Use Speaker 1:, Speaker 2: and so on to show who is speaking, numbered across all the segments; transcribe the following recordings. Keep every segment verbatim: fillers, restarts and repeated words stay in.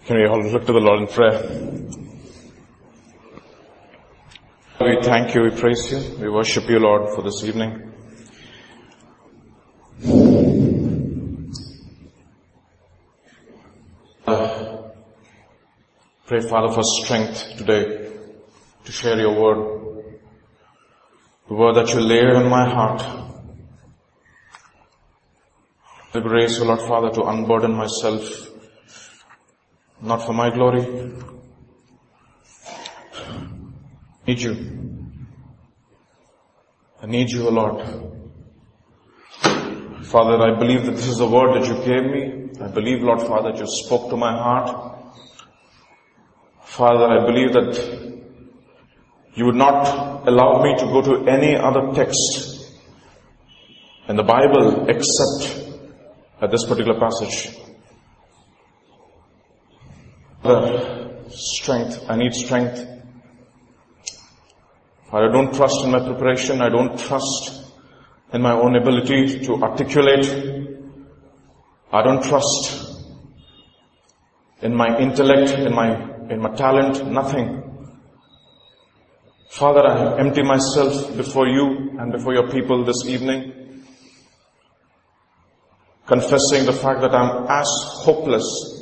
Speaker 1: Can we all look to the Lord in prayer? We thank you, we praise you, we worship you, Lord, for this evening. Uh, pray, Father, for strength today to share your word, the word that you lay on my heart. The grace, O Lord Father, to unburden myself, not for my glory. I need you. I need you, O Lord. Father, I believe that this is the word that you gave me. I believe, Lord Father, that you spoke to my heart. Father, I believe that you would not allow me to go to any other text in the Bible except at this particular passage. The strength, I need strength. I don't trust in my preparation. I don't trust in my own ability to articulate. I don't trust in my intellect, in my in my talent, nothing. Father, I empty myself before you and before your people this evening, confessing the fact that I'm as hopeless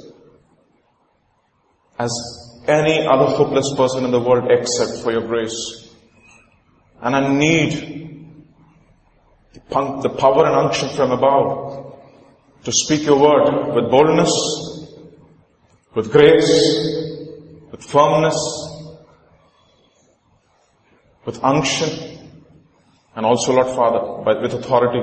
Speaker 1: as any other hopeless person in the world except for your grace. And I need the power and unction from above to speak your word with boldness, with grace, with firmness, with unction, and also, Lord Father, by, with authority.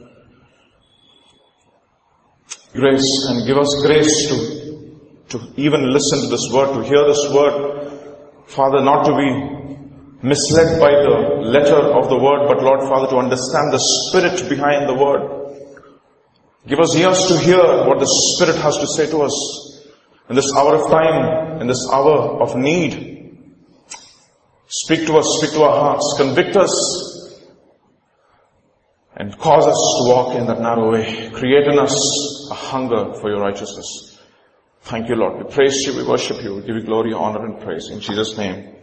Speaker 1: Grace, and give us grace to to even listen to this word, to hear this word. Father, not to be misled by the letter of the word, but Lord Father, to understand the spirit behind the word. Give us ears to hear what the Spirit has to say to us in this hour of time, in this hour of need. Speak to us, speak to our hearts, convict us, and cause us to walk in that narrow way. Create in us a hunger for your righteousness. Thank you, Lord. We praise you, we worship you, we give you glory, honor, and praise. In Jesus' name,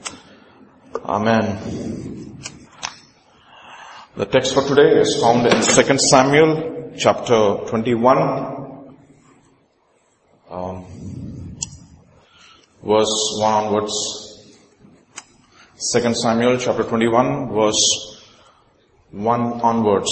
Speaker 1: amen. The text for today is found in Second Samuel chapter twenty-one, um, verse one onwards. Second Samuel chapter twenty-one, verse one onwards.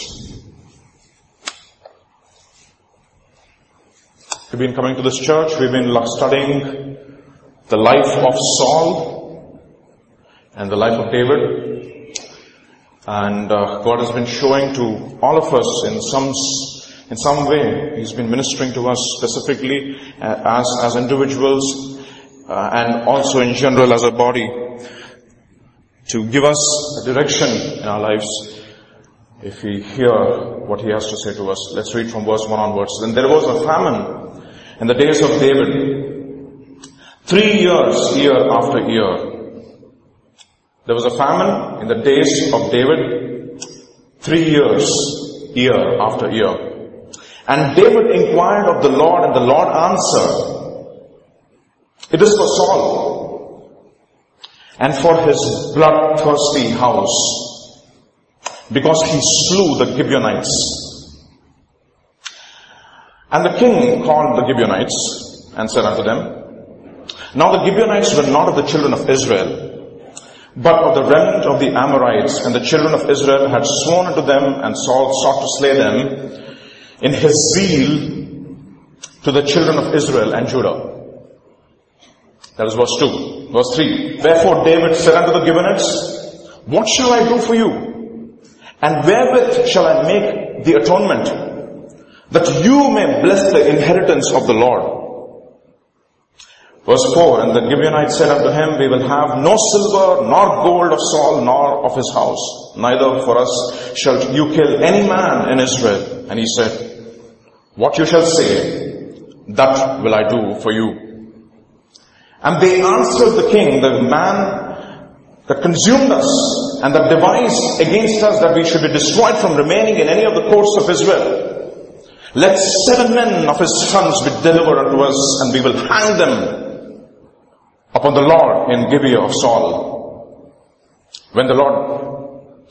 Speaker 1: We've been coming to this church, we've been studying the life of Saul and the life of David. And uh, God has been showing to all of us in some in some way. He's been ministering to us specifically uh, as, as individuals uh, and also in general as a body to give us a direction in our lives if we hear what he has to say to us. Let's read from verse one onwards. Then there was a famine in the days of David, three years, year after year. There was a famine in the days of David, three years, year after year. And David inquired of the Lord, and the Lord answered, "It is for Saul, and for his bloodthirsty house, because he slew the Gibeonites." And the king called the Gibeonites and said unto them, "Now the Gibeonites were not of the children of Israel, but of the remnant of the Amorites, and the children of Israel had sworn unto them, and Saul sought to slay them in his zeal to the children of Israel and Judah." That is verse two. Verse three. Wherefore David said unto the Gibeonites, "What shall I do for you? And wherewith shall I make the atonement, that you may bless the inheritance of the Lord?" Verse four, and the Gibeonites said unto him, "We will have no silver, nor gold of Saul, nor of his house. Neither for us shall you kill any man in Israel." And he said, "What you shall say, that will I do for you." And they answered the king, "The man that consumed us, and that devised against us that we should be destroyed from remaining in any of the courts of Israel, Let seven men of his sons be delivered unto us, and we will hang them upon the Lord in Gibeah of Saul. When the Lord,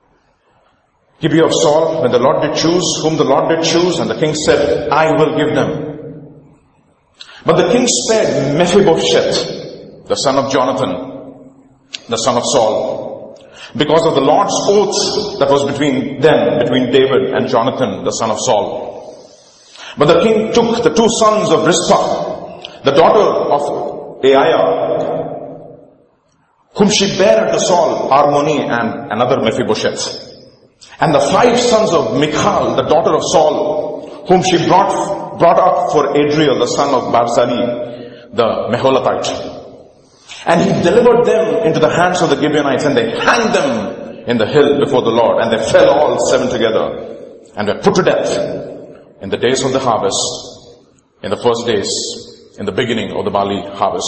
Speaker 1: Gibeah of Saul, when the Lord did choose, whom the Lord did choose, and the king said, I will give them. But the king spared Mephibosheth, the son of Jonathan, the son of Saul, because of the Lord's oath that was between them, between David and Jonathan, the son of Saul. But the king took the two sons of Rizpah, the daughter of Aiah, whom she bare unto Saul, Armoni and another Mephibosheth, and the five sons of Michal, the daughter of Saul, whom she brought, brought up for Adriel, the son of Barzillai, the Meholathite. And he delivered them into the hands of the Gibeonites, and they hanged them in the hill before the Lord, and they fell all seven together, and were put to death in the days of the harvest, in the first days, in the beginning of the barley harvest.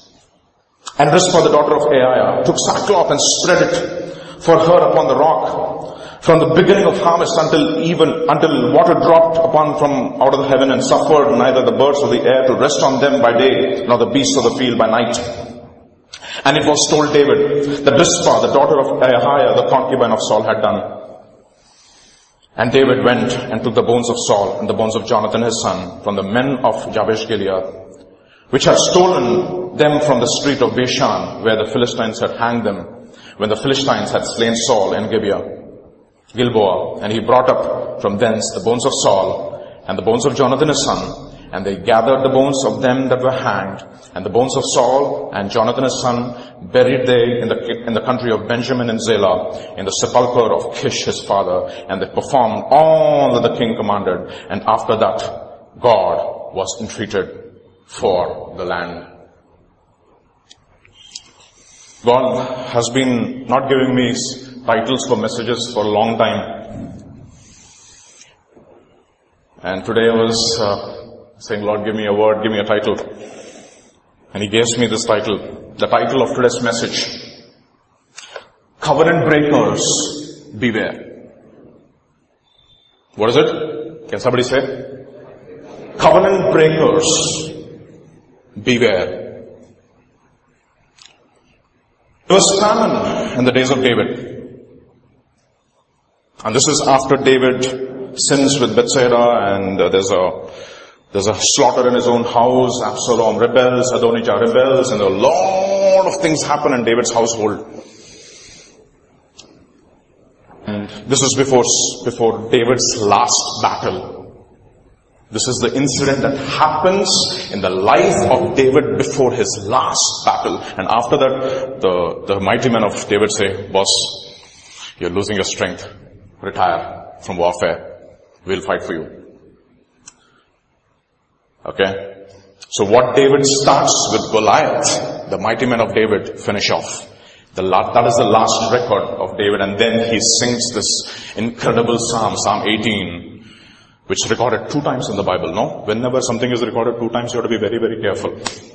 Speaker 1: And Rizpah, the daughter of Aiah, took sackcloth and spread it for her upon the rock, from the beginning of harvest until even, until water dropped upon from out of the heaven, and suffered neither the birds of the air to rest on them by day, nor the beasts of the field by night. And it was told David that Rizpah, the daughter of Aiah, the concubine of Saul, had done. And David went and took the bones of Saul and the bones of Jonathan his son from the men of Jabesh Gilead, which had stolen them from the street of Bashan, where the Philistines had hanged them, when the Philistines had slain Saul in Gibeah, Gilboa. And he brought up from thence the bones of Saul and the bones of Jonathan his son, and they gathered the bones of them that were hanged, and the bones of Saul and Jonathan his son buried they in the, in the country of Benjamin and Zelah, in the sepulchre of Kish his father, and they performed all that the king commanded. And after that, God was entreated for the land. God has been not giving me titles for messages for a long time. And today I was uh, saying, Lord, give me a word, give me a title. And he gives me this title, the title of today's message: Covenant Breakers, Beware. What is it? Can somebody say? Covenant Breakers, Beware. There was famine in the days of David. And this is after David sins with Bathsheba, and uh, there's a There's a slaughter in his own house. Absalom rebels, Adonijah rebels, and a lot of things happen in David's household. And this is before, before David's last battle. This is the incident that happens in the life of David before his last battle. And after that, the, the mighty men of David say, boss, you're losing your strength. Retire from warfare. We'll fight for you. Okay. So what David starts with Goliath, the mighty men of David finish off. The la- that is the last record of David, and then he sings this incredible psalm, Psalm eighteen, which is recorded two times in the Bible, no? Whenever something is recorded two times, you have to be very, very careful.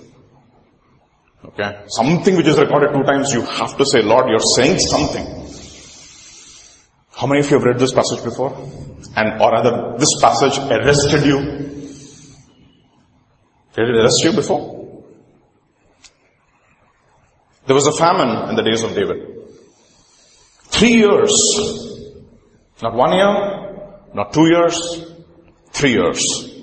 Speaker 1: Okay? Something which is recorded two times, you have to say, Lord, you're saying something. How many of you have read this passage before? And, or rather, this passage arrested you? Did it arrest you before? There was a famine in the days of David. Three years. Not one year, not two years, three years.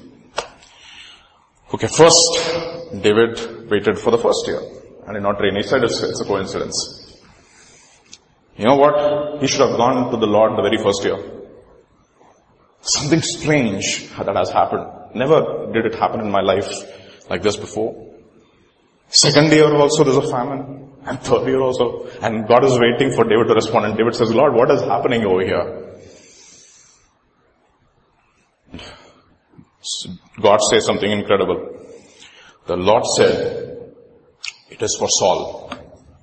Speaker 1: Okay, first, David waited for the first year. And did not rain. He said it's, it's a coincidence. You know what? He should have gone to the Lord the very first year. Something strange that has happened. Never did it happen in my life like this before. Second year also there's a famine. And third year also. And God is waiting for David to respond. And David says, Lord, what is happening over here? God says something incredible. The Lord said, it is for Saul.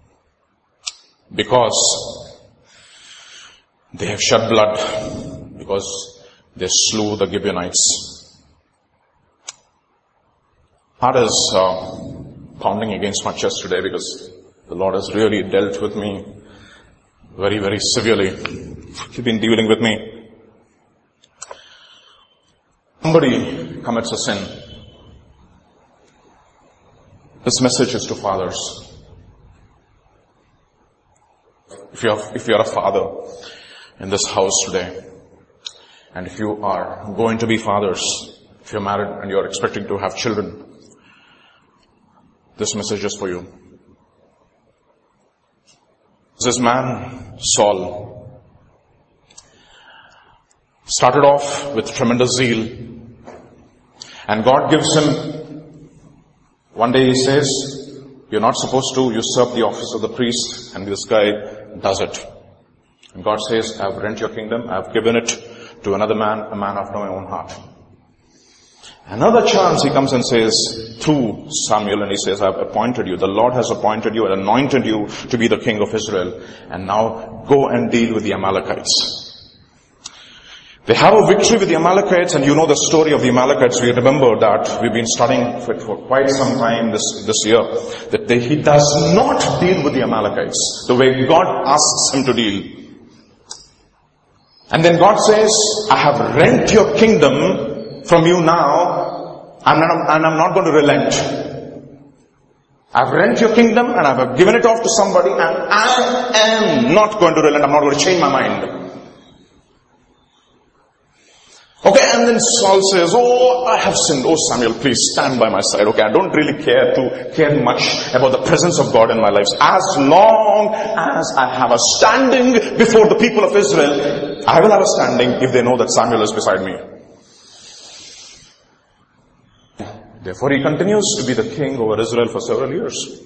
Speaker 1: Because they have shed blood. Because they slew the Gibeonites. Heart is uh, pounding against my chest today because the Lord has really dealt with me very, very severely. He's been dealing with me. somebody commits a sin, this message is to fathers. If you're, if you're a father in this house today, and if you are going to be fathers, if you're married and you're expecting to have children, this message is for you. This man, Saul, started off with tremendous zeal, and God gives him, one day he says, you're not supposed to usurp the office of the priest, and this guy does it. And God says, I've rent your kingdom, I've given it to another man, a man after my own heart. Another chance he comes and says, through Samuel, and he says, I've appointed you, the Lord has appointed you and anointed you to be the king of Israel, and now go and deal with the Amalekites. They have a victory with the Amalekites, and you know the story of the Amalekites. We remember that we've been studying for, for quite some time this, this year, that they, he does not deal with the Amalekites the way God asks him to deal. And then God says, I have rent your kingdom from you now, and I'm, and I'm not going to relent. I've rent your kingdom and I've given it off to somebody, and I am not going to relent. I'm not going to change my mind. Okay, and then Saul says, oh, I have sinned. Oh, Samuel, please stand by my side. Okay, I don't really care to care much about the presence of God in my life. As long as I have a standing before the people of Israel, I will have a standing if they know that Samuel is beside me. Therefore, he continues to be the king over Israel for several years.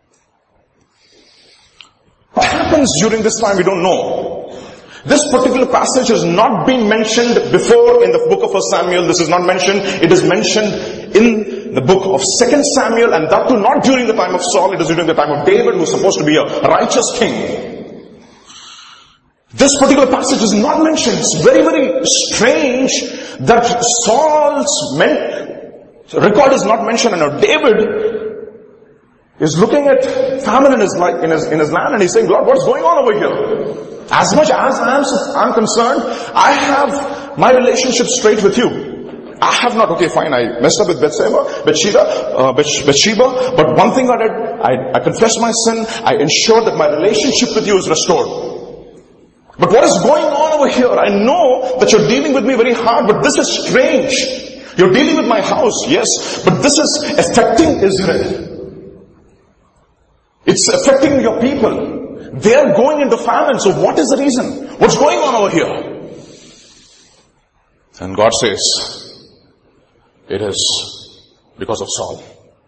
Speaker 1: What happens during this time, we don't know. This particular passage has not been mentioned before in the book of First Samuel. This is not mentioned. It is mentioned in the book of Second Samuel, and that too not during the time of Saul. It is during the time of David, who is supposed to be a righteous king. This particular passage is not mentioned. It's very, very strange that Saul's men- record is not mentioned, and now David is looking at famine in his, life, in his, in his land, and he's saying, Lord, what's going on over here? As much as I am I'm concerned, I have my relationship straight with you. I have not, okay fine, I messed up with Bathsheba, Bathsheba, uh, Bathsheba, but one thing I did, I, I confessed my sin, I ensured that my relationship with you is restored. But what is going on over here? I know that you're dealing with me very hard, but this is strange. You're dealing with my house, yes, but this is affecting Israel. It's affecting your people. They are going into famine, so what is the reason? What's going on over here? And God says, it is because of Saul.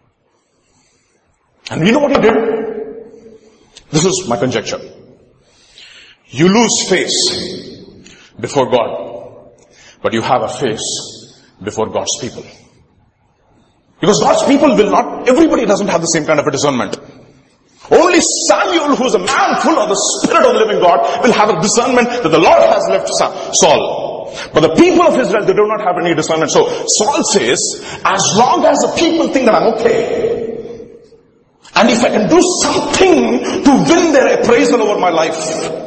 Speaker 1: And you know what he did? This is my conjecture. You lose face before God, but you have a face before God's people. Because God's people will not, everybody doesn't have the same kind of a discernment. Only Samuel, who is a man full of the Spirit of the living God, will have a discernment that the Lord has left Saul. But the people of Israel, they do not have any discernment. So Saul says, as long as the people think that I'm okay, and if I can do something to win their appraisal over my life.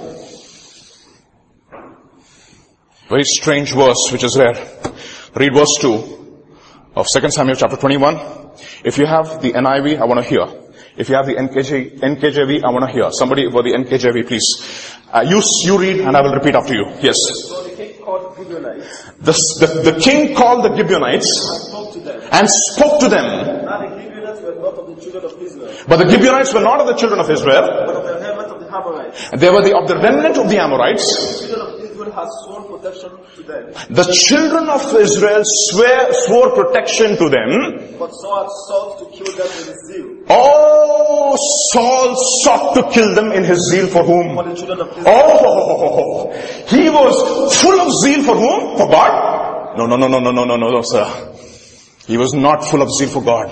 Speaker 1: Very strange verse which is there. Read verse two of Second Samuel chapter twenty-one. If you have the N I V, I want to hear. If you have the N K J, N K J V, I want to hear. Somebody for the N K J V, please. Uh, you, you read and I will repeat after you. Yes.
Speaker 2: So the king called the Gibeonites.
Speaker 1: The, the, the king called the Gibeonites
Speaker 2: And spoke to them.
Speaker 1: and spoke to them.
Speaker 2: Now the Gibeonites were not of the children of Israel,
Speaker 1: But the Gibeonites were not of the children of Israel.
Speaker 2: but of the remnant of the Amorites.
Speaker 1: They were the, of the remnant of the Amorites.
Speaker 2: The children of Israel had sworn protection to them.
Speaker 1: The children of Israel swear, swore protection to them.
Speaker 2: But Saul had sought to kill them in his zeal.
Speaker 1: Oh, Saul sought to kill them in his zeal for whom?
Speaker 2: For the children of Israel.
Speaker 1: Oh, he was full of zeal for whom? For God? No, no, no, no, no, no, no, no, no, sir. He was not full of zeal for God.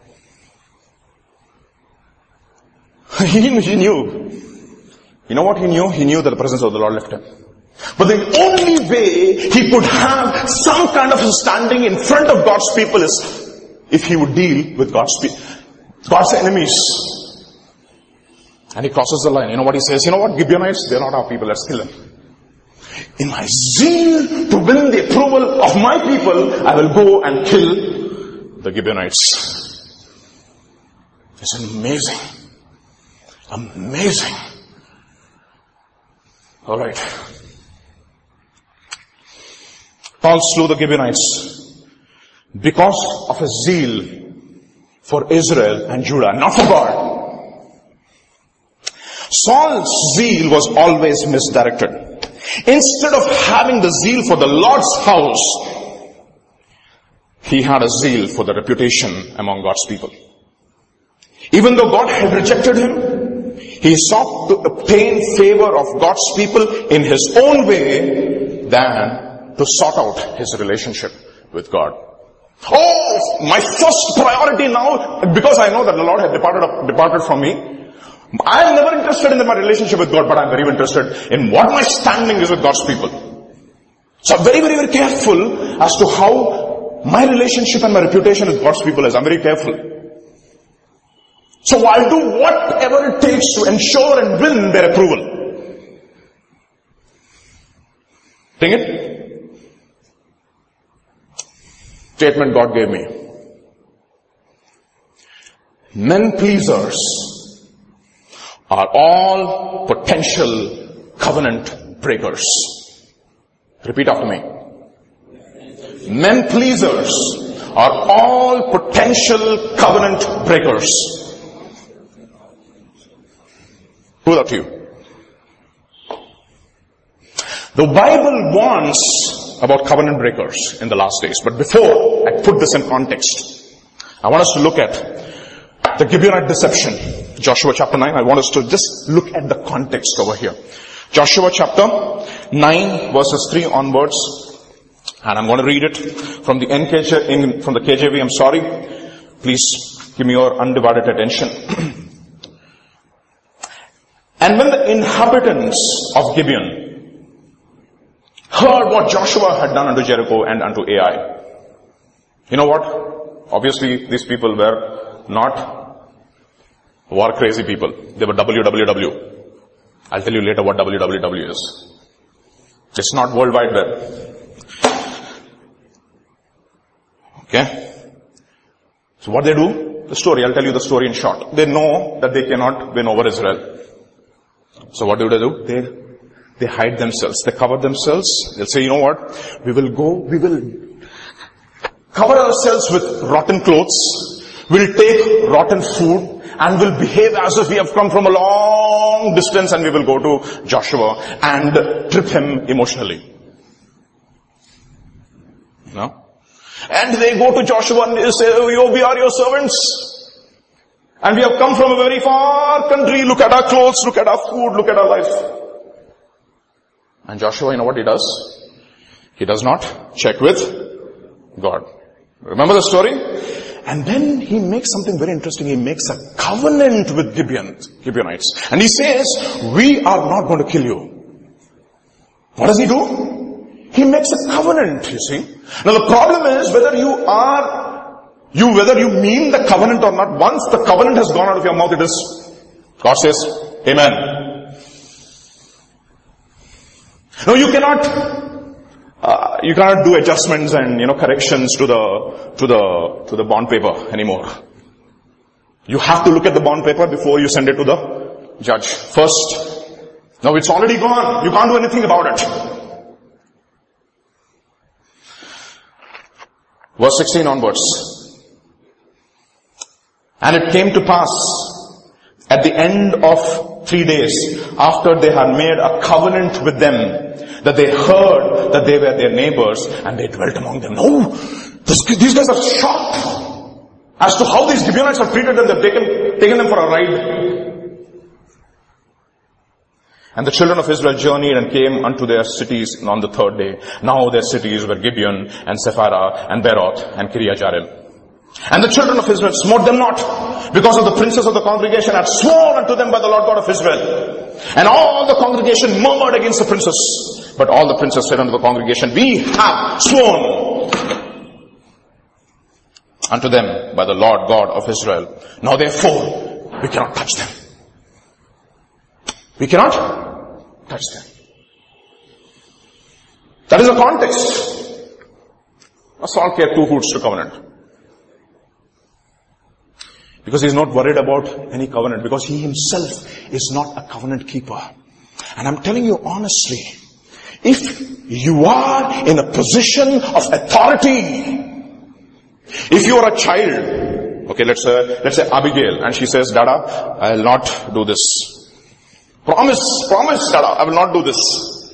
Speaker 1: He, he knew. You know what he knew? He knew that the presence of the Lord left him. But the only way he could have some kind of a standing in front of God's people is if he would deal with God's people, God's enemies. And he crosses the line. You know what he says? You know what? Gibeonites, they're not our people. Let's kill them. in my zeal to win the approval of my people, I will go and kill the Gibeonites. It's amazing. Amazing. Alright. Saul slew the Gibeonites because of his zeal for Israel and Judah, not for God. Saul's zeal was always misdirected. Instead of having the zeal for the Lord's house, he had a zeal for the reputation among God's people. Even though God had rejected him, he sought to obtain favor of God's people in his own way than to sort out his relationship with God. Oh, my first priority now, because I know that the Lord has departed, departed from me, I am never interested in my relationship with God, but I am very interested in what my standing is with God's people. So I'm very, very, very careful as to how my relationship and my reputation with God's people is. I'm very careful. So I'll do whatever it takes to ensure and win their approval. Think it? Statement God gave me. Men pleasers are all potential covenant breakers. Repeat after me. Men pleasers are all potential covenant breakers. Who are you? The Bible warns about covenant breakers in the last days. But before I put this in context, I want us to look at the Gibeonite deception. Joshua chapter nine, I want us to just look at the context over here. Joshua chapter nine verses three onwards. And I'm going to read it from the N K J, from the K J V, I'm sorry. Please give me your undivided attention. And when the inhabitants of Gibeon heard what Joshua had done unto Jericho and unto Ai, you know what? Obviously, these people were not war crazy people. They were W W W. I'll tell you later what W W W is. It's not World Wide Web. Okay? So what they do? The story, I'll tell you the story in short. They know that they cannot win over Israel. So what do they do? They, they hide themselves. They cover themselves. They'll say, you know what? We will go, we will cover ourselves with rotten clothes. We'll take rotten food. And will behave as if we have come from a long distance, and we will go to Joshua and trip him emotionally. No? And they go to Joshua and they say, oh, we are your servants. And we have come from a very far country. Look at our clothes, look at our food, look at our life. And Joshua, you know what he does? He does not check with God. Remember the story? And then he makes something very interesting. He makes a covenant with Gibeon, Gibeonites. And he says, we are not going to kill you. What does he do? He makes a covenant, you see. Now the problem is whether you are, you, whether you mean the covenant or not. Once the covenant has gone out of your mouth, it is, God says, Amen. No, you cannot, Uh, you cannot do adjustments and, you know, corrections to the, to the, to the bond paper anymore. You have to look at the bond paper before you send it to the judge. First. Now it's already gone. You can't do anything about it. Verse sixteen onwards. And it came to pass at the end of three days, after they had made a covenant with them, that they heard that they were their neighbors and they dwelt among them. No, this, these guys are shocked as to how these Gibeonites have treated them. They've taken, taken them for a ride. And the children of Israel journeyed and came unto their cities on the third day. Now their cities were Gibeon and Sephara and Beroth and Kiriath-Jearim. And the children of Israel smote them not, because of the princes of the congregation had sworn unto them by the Lord God of Israel. And all the congregation murmured against the princes. But all the princes said unto the congregation, we have sworn unto them by the Lord God of Israel. Now therefore, we cannot touch them. We cannot touch them. That is the context. Saul kept two hoods to covenant. Because he's not worried about any covenant. Because he himself is not a covenant keeper. And I'm telling you honestly, if you are in a position of authority, if you are a child, okay, let's say, let's say Abigail, and she says, Dada, I will not do this. Promise, promise, Dada, I will not do this.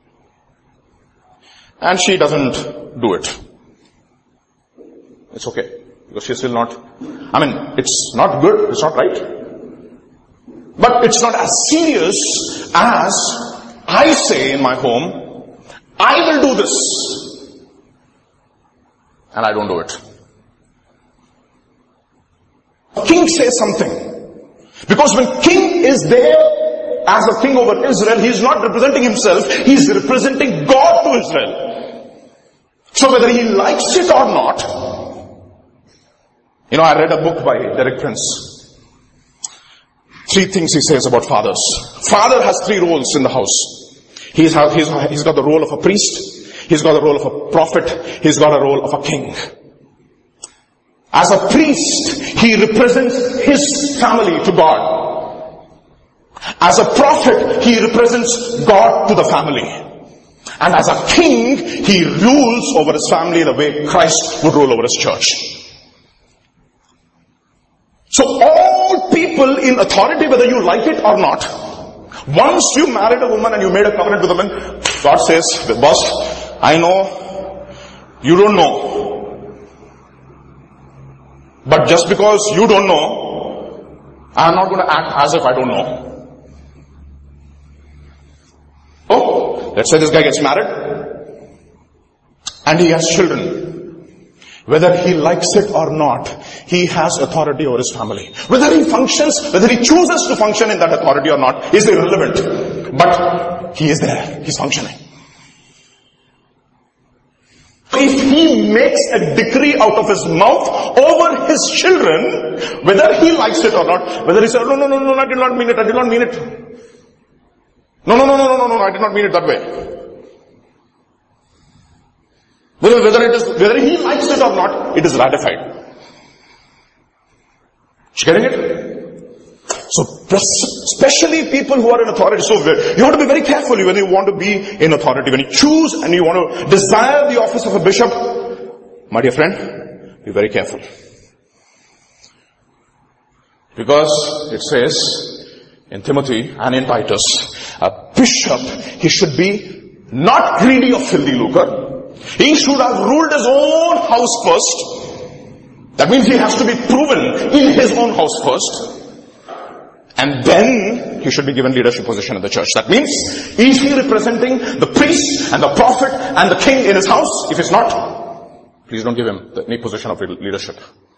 Speaker 1: And she doesn't do it. It's okay. Because she's still not, I mean, it's not good, it's not right. But it's not as serious as I say in my home, I will do this. And I don't do it. King says something. Because when king is there as a king over Israel, he is not representing himself, he is representing God to Israel. So whether he likes it or not, you know, I read a book by Derek Prince. Three things he says about fathers. Father has three roles in the house. He's, he's, he's got the role of a priest, he's got the role of a prophet, he's got a role of a king. As a priest, he represents his family to God. As a prophet, he represents God to the family. And as a king, he rules over his family the way Christ would rule over his church. So all people in authority, whether you like it or not, once you married a woman and you made a covenant with a woman, God says, boss, I know, you don't know. But just because you don't know, I'm not going to act as if I don't know. Oh, let's say this guy gets married and he has children. Whether he likes it or not, he has authority over his family. Whether he functions, whether he chooses to function in that authority or not is irrelevant. But he is there. He's functioning. If he makes a decree out of his mouth over his children, whether he likes it or not, whether he says, no, no, no, no, I did not mean it, I did not mean it. No, no, no, no, no, no, no, I did not mean it that way. Whether, whether it is, whether he likes it or not, it is ratified. You getting it? So, especially people who are in authority. So, you have to be very careful when you want to be in authority. When you choose and you want to desire the office of a bishop, my dear friend, be very careful. Because it says in Timothy and in Titus, a bishop, he should be not greedy of filthy lucre. He should have ruled his own house first. That means he has to be proven in his own house first. And then he should be given leadership position in the church. That means, is he representing the priest and the prophet and the king in his house? If it's not, please don't give him any position of leadership.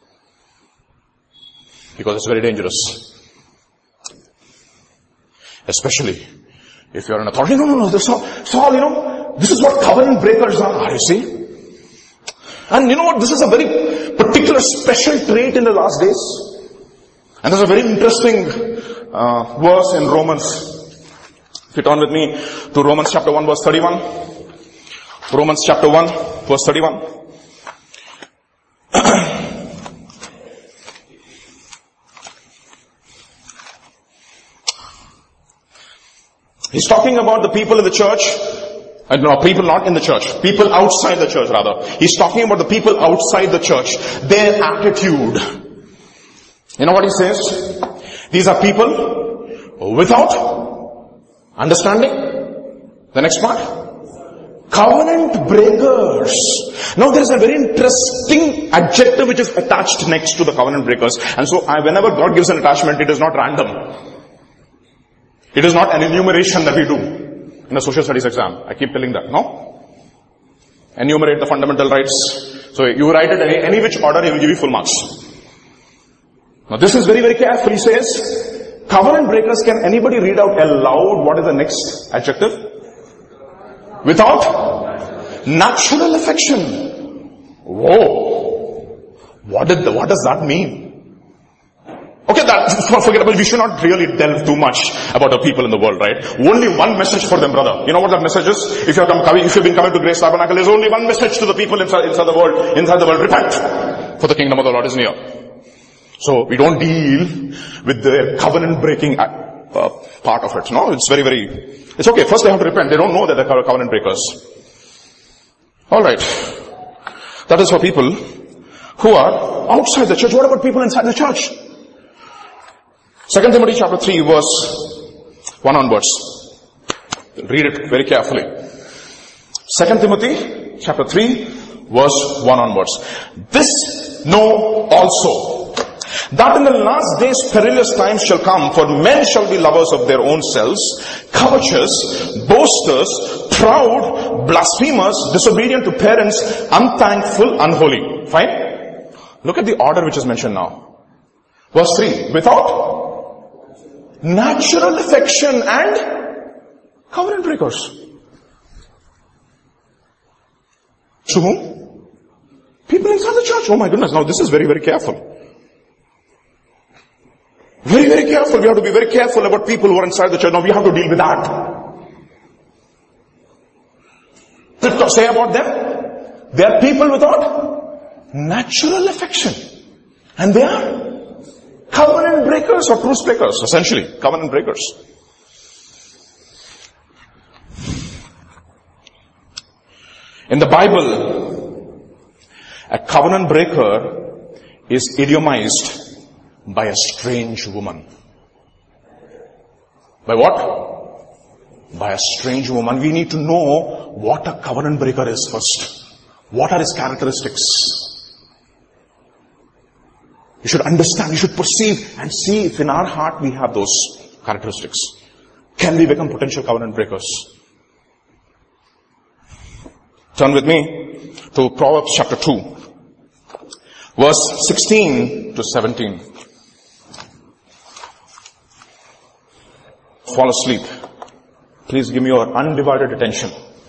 Speaker 1: Because it's very dangerous. Especially if you're an authority. No, no, no, this is all, it's all, you know, this is what covenant breakers are, you see. And you know what, this is a very particular special trait in the last days. And there's a very interesting uh, verse in Romans. If you turn with me to Romans chapter one verse thirty-one. Romans chapter one verse thirty-one. He's talking about the people in the church. Uh, no, people not in the church. People outside the church rather. He's talking about the people outside the church. Their attitude. You know what he says? These are people without understanding. The next part. Covenant breakers. Now there is a very interesting adjective which is attached next to the covenant breakers. And so I, whenever God gives an attachment, it is not random. It is not an enumeration that we do in a social studies exam. I keep telling that, no? Enumerate the fundamental rights. So you write it any, any which order, he will give you full marks. Now this is very, very careful. He says, covenant breakers, can anybody read out aloud what is the next adjective? Without natural affection. Whoa. What did the, what does that mean? Okay, that, forget about, we should not really delve too much about the people in the world, right? Only one message for them, brother. You know what that message is? If you're coming, if you've been coming to Grace Tabernacle, there's only one message to the people inside, inside the world, inside the world. Repent, for the kingdom of the Lord is near. So we don't deal with the covenant breaking uh, part of it. No, it's very, very, it's okay. First they have to repent. They don't know that they're covenant breakers. Alright. That is for people who are outside the church. What about people inside the church? Second Timothy chapter three verse one onwards. Read it very carefully. Second Timothy chapter three verse one onwards. This know also, that in the last days perilous times shall come, for men shall be lovers of their own selves, covetous, boasters, proud, blasphemers, disobedient to parents, unthankful, unholy. Fine? Look at the order which is mentioned now. Verse three. Without natural affection and covenant breakers. To whom? People inside the church. Oh my goodness. Now this is very, very careful. Very, very careful. We have to be very careful about people who are inside the church. Now we have to deal with that. To say about them, they are people without natural affection. And they are covenant breakers or truce breakers, essentially. Covenant breakers. In the Bible, a covenant breaker is idiomized by a strange woman. By what? By a strange woman. We need to know what a covenant breaker is first. What are his characteristics? You should understand, you should perceive and see if in our heart we have those characteristics. Can we become potential covenant breakers? Turn with me to Proverbs chapter two, verse sixteen to seventeen. Fall asleep. Please give me your undivided attention.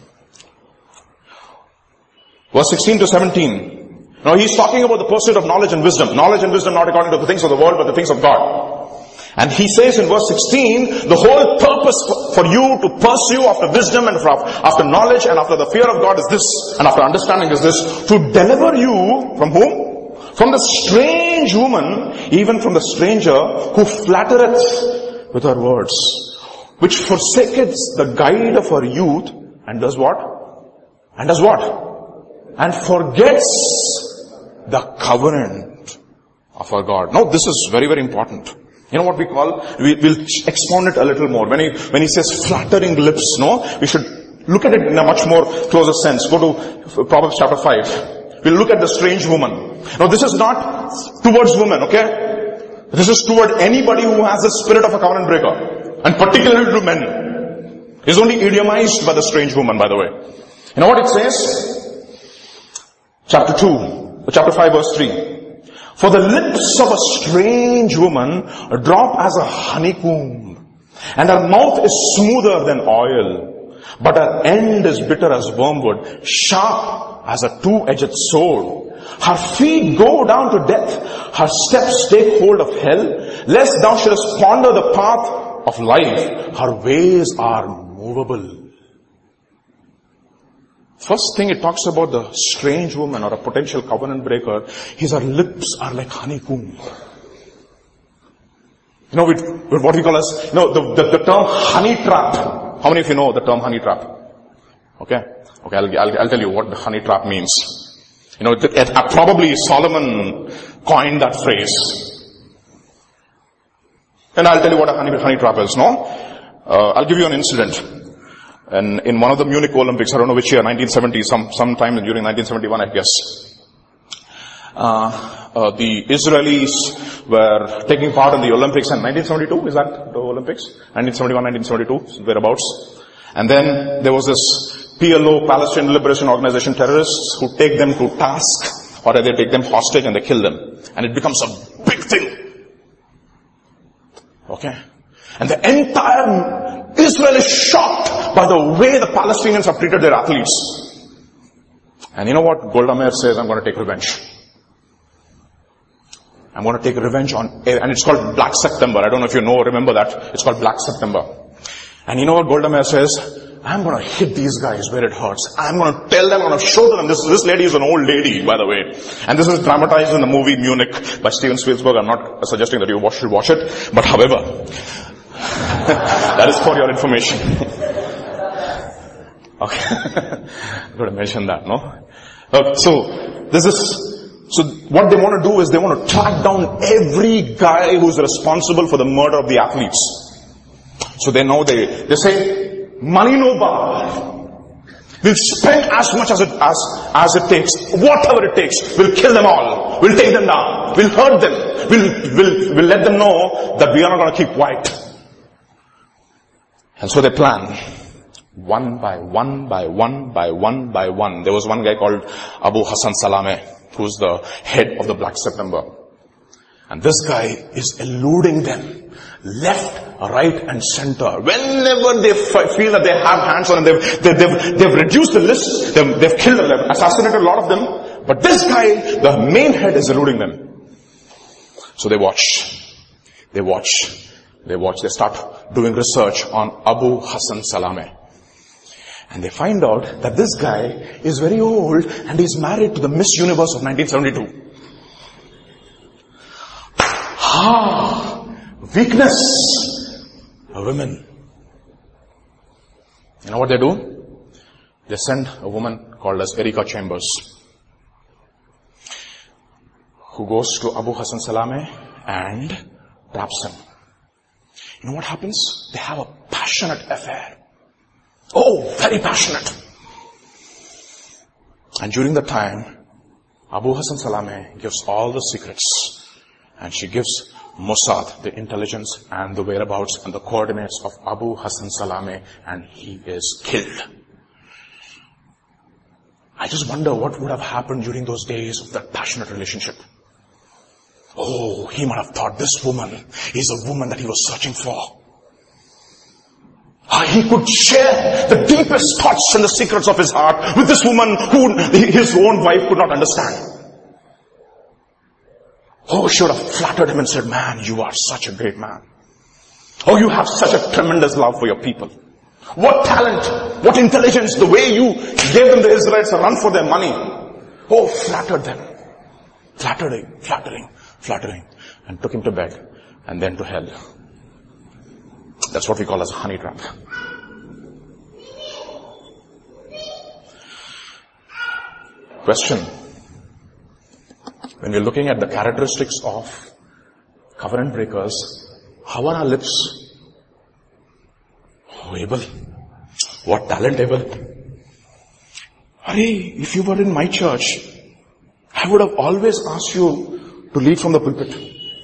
Speaker 1: Verse sixteen to seventeen. Now he's talking about the pursuit of knowledge and wisdom. Knowledge and wisdom not according to the things of the world, but the things of God. And he says in verse sixteen, the whole purpose for you to pursue after wisdom and after knowledge and after the fear of God is this, and after understanding is this, to deliver you from whom? From the strange woman, even from the stranger who flattereth with her words, which forsaketh the guide of her youth, and does what? And does what? And forgets the covenant of our God. Now this is very, very important. You know what we call, we, we'll expound it a little more. When he, when he says flattering lips, no, we should look at it in a much more closer sense. Go to Proverbs chapter five. We'll look at the strange woman. Now this is not towards women, okay? This is toward anybody who has the spirit of a covenant breaker. And particularly to men. It's only idiomized by the strange woman, by the way. You know what it says? Chapter two, chapter five verse three. For the lips of a strange woman drop as a honeycomb, and her mouth is smoother than oil, but her end is bitter as wormwood, sharp as a two-edged sword. Her feet go down to death, her steps take hold of hell, lest thou shouldest ponder the path of life. Her ways are movable. First thing it talks about the strange woman or a potential covenant breaker is her lips are like honeycomb. You know, with, with what we call as, you know, the, the, the term honey trap. How many of you know the term honey trap? Okay? Okay, I'll, I'll, I'll tell you what the honey trap means. You know, it, it, uh, probably Solomon coined that phrase. And I'll tell you what a honey, honey trap is, no? Uh, I'll give you an incident. And in one of the Munich Olympics, I don't know which year, nineteen seventy, some, sometime during nineteen seventy-one, I guess. Uh, uh, the Israelis were taking part in the Olympics in nineteen seventy-two, is that the Olympics? nineteen seventy-one, nineteen seventy-two, whereabouts. And then there was this P L O, Palestinian Liberation Organization terrorists who take them to task, or they take them hostage and they kill them. And it becomes a big thing. Okay? And the entire Israel is shocked by the way the Palestinians have treated their athletes. And you know what? Golda Meir says, I'm going to take revenge. I'm going to take revenge on, and it's called Black September. I don't know if you know or remember that. It's called Black September. And you know what Golda Meir says? I'm going to hit these guys where it hurts. I'm going to tell them, I'm going to show them. This, this lady is an old lady, by the way. And this is dramatized in the movie Munich by Steven Spielberg. I'm not suggesting that you watch, should watch it. But however, that is for your information. Okay. I'm going to mention that, no? Okay, so, this is, so what they want to do is they want to track down every guy who's responsible for the murder of the athletes. So they know they, they say, money no bar. We'll spend as much as it, as, as it takes, whatever it takes. We'll kill them all. We'll take them down. We'll hurt them. We'll, we'll, we'll let them know that we are not going to keep quiet. And so they plan. One by one by one by one by one. There was one guy called Abu Hassan Salameh, who's the head of the Black September. And this guy is eluding them. Left, right and center. Whenever they f- feel that they have hands on them, they've, they've, they've, they've reduced the list, they've, they've killed them, they've assassinated a lot of them. But this guy, the main head, is eluding them. So they watch. They watch. They watch. They start doing research on Abu Hassan Salameh. And they find out that this guy is very old and he's married to the Miss Universe of nineteen seventy-two. Ah! Weakness of women. You know what they do? They send a woman called as Erica Chambers, who goes to Abu Hassan Salameh and traps him. You know what happens? They have a passionate affair. Oh, very passionate. And during the time, Abu Hassan Salameh gives all the secrets, and she gives Mossad the intelligence and the whereabouts and the coordinates of Abu Hassan Salameh, and he is killed. I just wonder what would have happened during those days of that passionate relationship. Oh, he might have thought this woman is a woman that he was searching for. He could share the deepest thoughts and the secrets of his heart with this woman who his own wife could not understand. Oh, she would have flattered him and said, man, you are such a great man. Oh, you have such a tremendous love for your people. What talent, what intelligence, the way you gave them the Israelites a run for their money. Oh, flattered them. Flattering, flattering, flattering. And took him to bed and then to hell. That's what we call as a honey trap. Question. When we're looking at the characteristics of covenant breakers, how are our lips? Oh, Abel. What talent, Abel. Hey, if you were in my church, I would have always asked you to lead from the pulpit.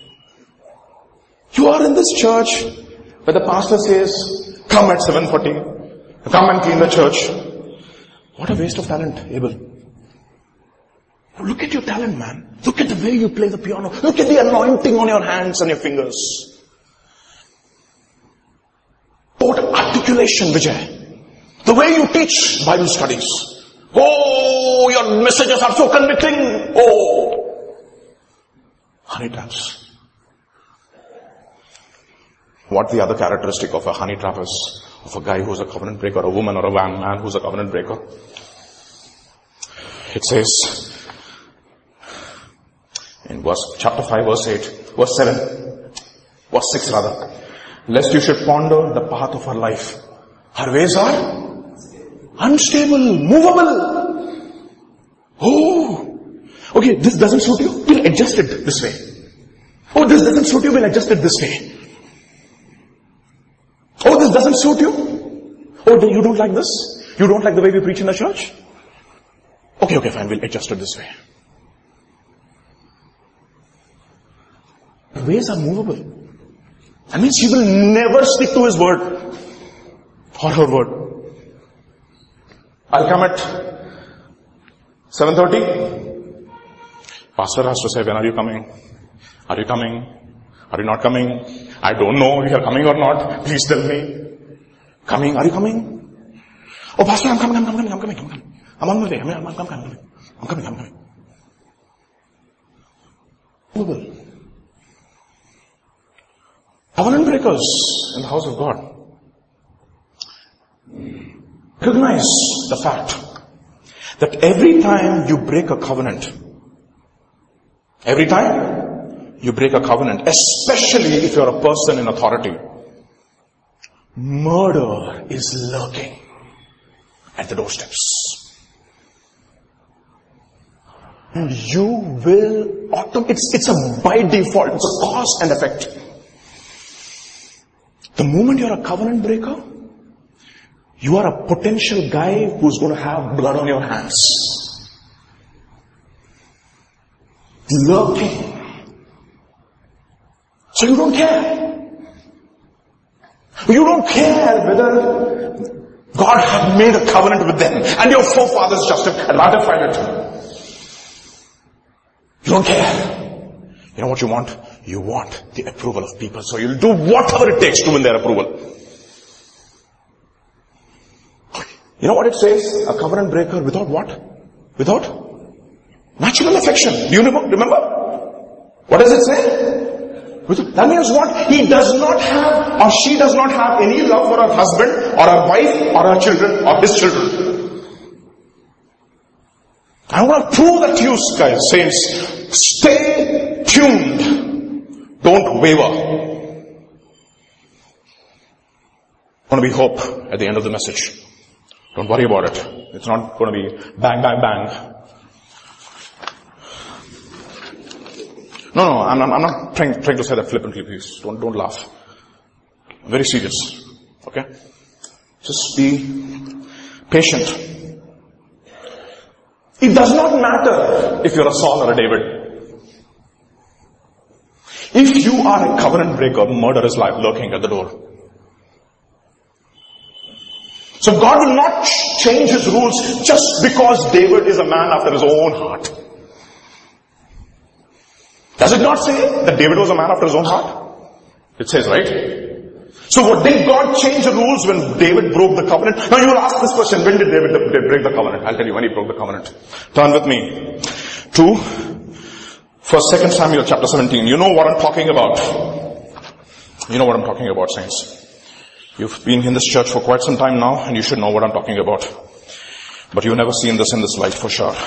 Speaker 1: You are in this church where the pastor says, come at seven forty, come and clean the church. What a waste of talent, Abel. Look at your talent, man. Look at the way you play the piano. Look at the anointing on your hands and your fingers. What articulation, Vijay. The way you teach Bible studies. Oh, your messages are so convicting. Oh. Honey traps. What the other characteristic of a honey trap is? Of a guy who's a covenant breaker, a woman or a man who's a covenant breaker? It says, in verse, chapter five, verse eight, verse seven, verse six rather, lest you should ponder the path of her life. Her ways are unstable, movable. Oh, okay, this doesn't suit you, we'll adjust it this way. Oh, this doesn't suit you, we'll adjust it this way. Oh, this doesn't suit you? Oh, you don't like this? You don't like the way we preach in the church? Okay, okay, fine, we'll adjust it this way. Ways are movable. That means he will never stick to his word or her word. I'll come at seven thirty. Pastor has to say, when are you coming? Are you coming? Are you not coming? I don't know if you're coming or not. Please tell me. Coming? Are you coming? Oh, Pastor, I'm coming, I'm coming, I'm coming, I'm coming. I'm on my way. I'm, I'm, I'm coming, I'm coming. I'm coming, I'm coming. Movable. Covenant breakers in the house of God. Recognize the fact that every time you break a covenant, every time you break a covenant, especially if you're a person in authority, murder is lurking at the doorsteps. And you will autom- it's, it's a by default, it's a cause and effect. The moment you're a covenant breaker, you are a potential guy who's going to have blood on your hands. Lurking. So you don't care. You don't care whether God had made a covenant with them and your forefathers just ratified it. You don't care. You know what you want? You want the approval of people. So you'll do whatever it takes to win their approval. You know what it says? A covenant breaker without what? Without natural affection. Do you remember? What does it say? That means what? He does not have, or she does not have any love for her husband, or her wife, or her children, or his children. I want to prove that to you guys, saints. Stay tuned. Don't waver. Going to be hope at the end of the message. Don't worry about it. It's not going to be bang, bang, bang. No, no, I'm not, I'm not trying, trying to say that flippantly, please. Don't, don't laugh. I'm very serious. Okay? Just be patient. It does not matter if you're a Saul or a David. If you are a covenant breaker, murder is lurking at the door. So God will not change His rules just because David is a man after his own heart. Does it not say that David was a man after his own heart? It says, right? So what, did God change the rules when David broke the covenant? Now you will ask this question, when did David break the covenant? I'll tell you when he broke the covenant. Turn with me to First, Second Samuel chapter seventeen. You know what I'm talking about. You know what I'm talking about, saints. You've been in this church for quite some time now, and you should know what I'm talking about. But you've never seen this in this light for sure.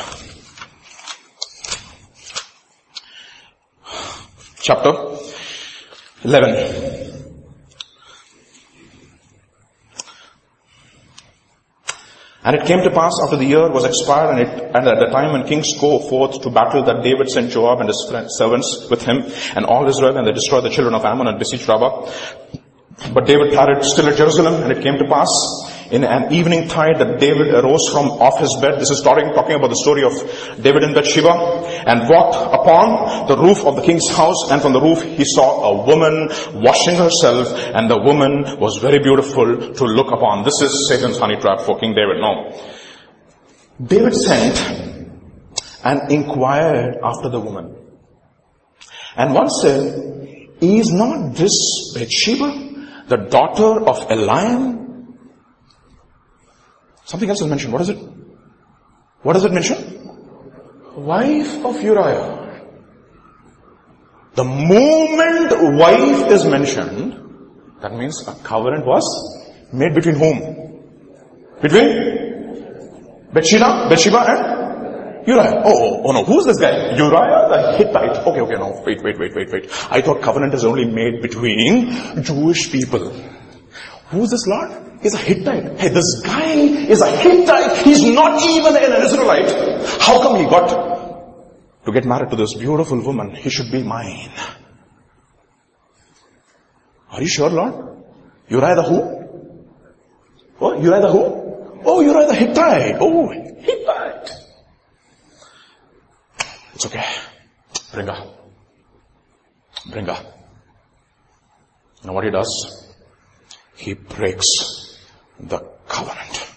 Speaker 1: Chapter eleven. And it came to pass after the year was expired, and, it, and at the time when kings go forth to battle, that David sent Joab and his friends, servants with him, and all Israel, and they destroyed the children of Ammon and besieged Rabbah. But David tarried still at Jerusalem, and it came to pass in an evening tide that David arose from off his bed. This is starting, talking about the story of David in Bathsheba, and walked upon the roof of the king's house, and from the roof he saw a woman washing herself, and the woman was very beautiful to look upon. This is Satan's honey trap for King David. No. David sent and inquired after the woman. And one said, is not this Bathsheba the daughter of Eliam? Something else is mentioned. What is it? What does it mention? Wife of Uriah. The moment wife is mentioned, that means a covenant was made between whom? Between Bathsheba, Bathsheba and Uriah. Oh, oh, oh no, who's this guy? Uriah the Hittite. Okay, okay, no, wait, wait, wait, wait, wait. I thought covenant is only made between Jewish people. Who's this Lord? He's a Hittite. Hey, this guy is a Hittite. He's not even an Israelite. How come he got to get married to this beautiful woman? He should be mine. Are you sure, Lord? Uriah the who? Oh, Uriah the who? Oh, Uriah the Hittite. Oh, Hittite. It's okay. Bring her. Bring her. You know what he does? He breaks the covenant.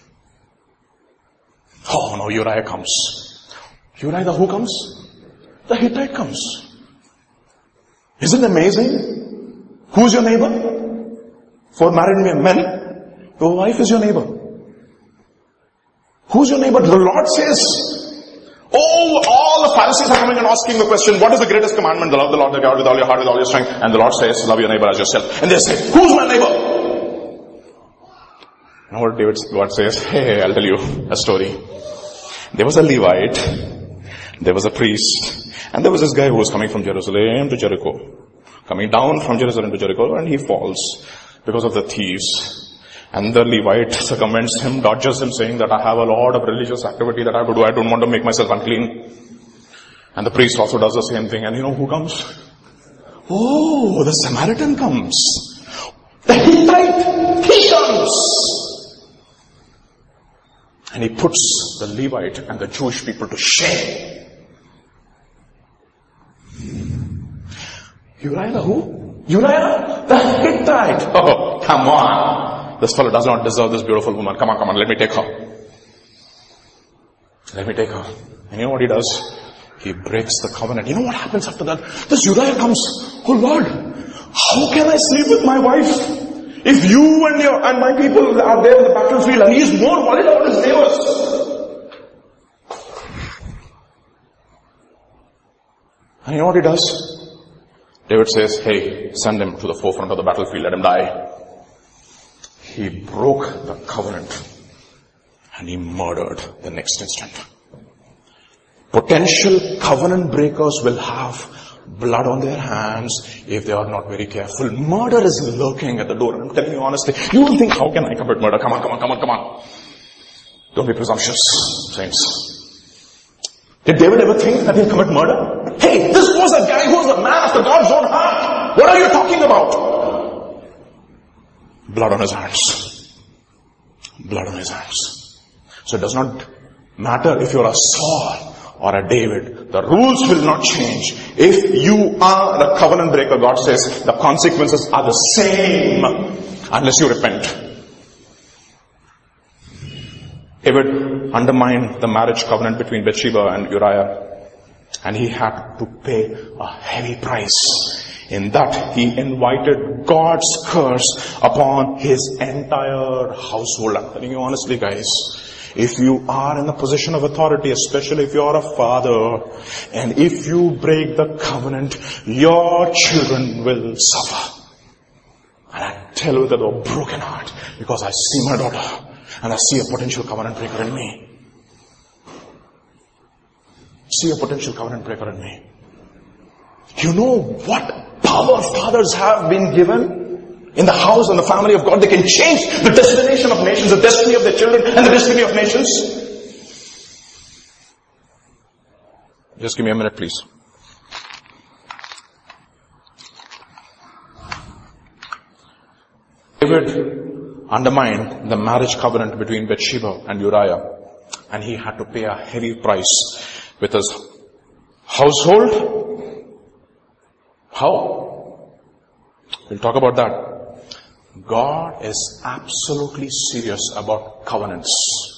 Speaker 1: Oh no, Uriah comes. Uriah the who comes? The Hittite comes. Isn't it amazing? Who's your neighbor? For married men, your wife is your neighbor. Who's your neighbor? The Lord says, Oh, all the Pharisees are coming and asking the question, what is the greatest commandment? To love the Lord your God with all your heart, with all your strength. And the Lord says, love your neighbor as yourself. And they say, who's my neighbor? Now what David, God says, hey, I'll tell you a story. There was a Levite, there was a priest, and there was this guy who was coming from Jerusalem to Jericho. Coming down from Jerusalem to Jericho, and he falls because of the thieves. And the Levite circumvents him, dodges him, saying that I have a lot of religious activity that I have to do. I don't want to make myself unclean. And the priest also does the same thing. And you know who comes? Oh, the Samaritan comes. The Hittite, he comes. And he puts the Levite and the Jewish people to shame. Uriah the who? Uriah the Hittite. Oh, come on. This fellow does not deserve this beautiful woman. Come on, come on, let me take her. Let me take her. And you know what he does? He breaks the covenant. You know what happens after that? This Uriah comes, oh Lord, how can I sleep with my wife? If you and your and my people are there in the battlefield and he is more worried about his neighbors. And you know what he does? David says, hey, send him to the forefront of the battlefield, let him die. He broke the covenant and he murdered the next instant. Potential covenant breakers will have blood on their hands if they are not very careful. Murder is lurking at the door. I'm telling you honestly, you will think, how can I commit murder? Come on, come on, come on, come on. Don't be presumptuous, saints. Did David ever think that he'll commit murder? Hey, this was a guy who was a man after God's own heart. What are you talking about? Blood on his hands. Blood on his hands. So it does not matter if you're a Saul or a David. The rules will not change. If you are a covenant breaker, God says the consequences are the same unless you repent. David undermined the marriage covenant between Bathsheba and Uriah, and he had to pay a heavy price. In that, he invited God's curse upon his entire household. I'm telling you honestly, guys, if you are in a position of authority, especially if you are a father, and if you break the covenant, your children will suffer. And I tell you that with a broken heart, because I see my daughter, and I see a potential covenant breaker in me. See a potential covenant breaker in me. You know what power fathers have been given in the house and the family of God? They can change the destination of nations, the destiny of their children, and the destiny of nations. Just give me a minute, please. David undermined the marriage covenant between Bathsheba and Uriah, and he had to pay a heavy price with his household. How? We'll talk about that. God is absolutely serious about covenants.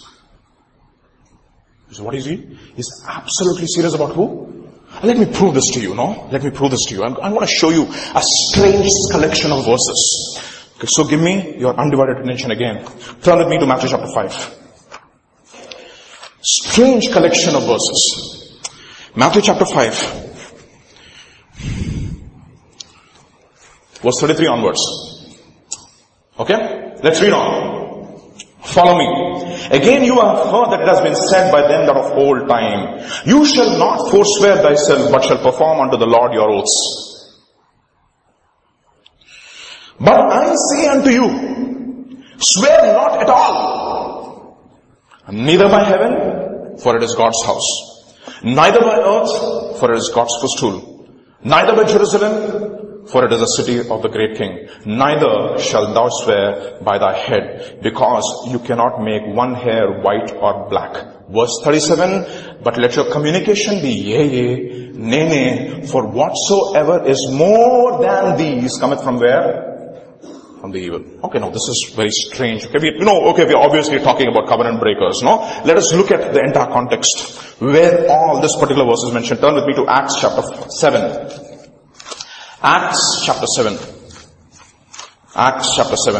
Speaker 1: So what is he? He's absolutely serious about who? Let me prove this to you, no? Let me prove this to you. I'm, I'm going to show you a strange collection of verses. Okay, so give me your undivided attention again. Turn with me to Matthew chapter five. Strange collection of verses. Matthew chapter five. Verse thirty-three onwards. Okay? Let's read on. Follow me. Again you have heard that it has been said by them that of old time, you shall not forswear thyself, but shall perform unto the Lord your oaths. But I say unto you, swear not at all, neither by heaven, for it is God's house, neither by earth, for it is God's footstool, neither by Jerusalem, for it is a city of the great king. Neither shalt thou swear by thy head, because you cannot make one hair white or black. Verse thirty-seven, but let your communication be yea, yea, nay, nay, for whatsoever is more than these cometh from where? From the evil. Okay, now this is very strange. Okay, we, you know, okay, we're obviously talking about covenant breakers, no? Let us look at the entire context, where all this particular verse is mentioned. Turn with me to Acts chapter seven. Acts chapter seven. Acts chapter seven.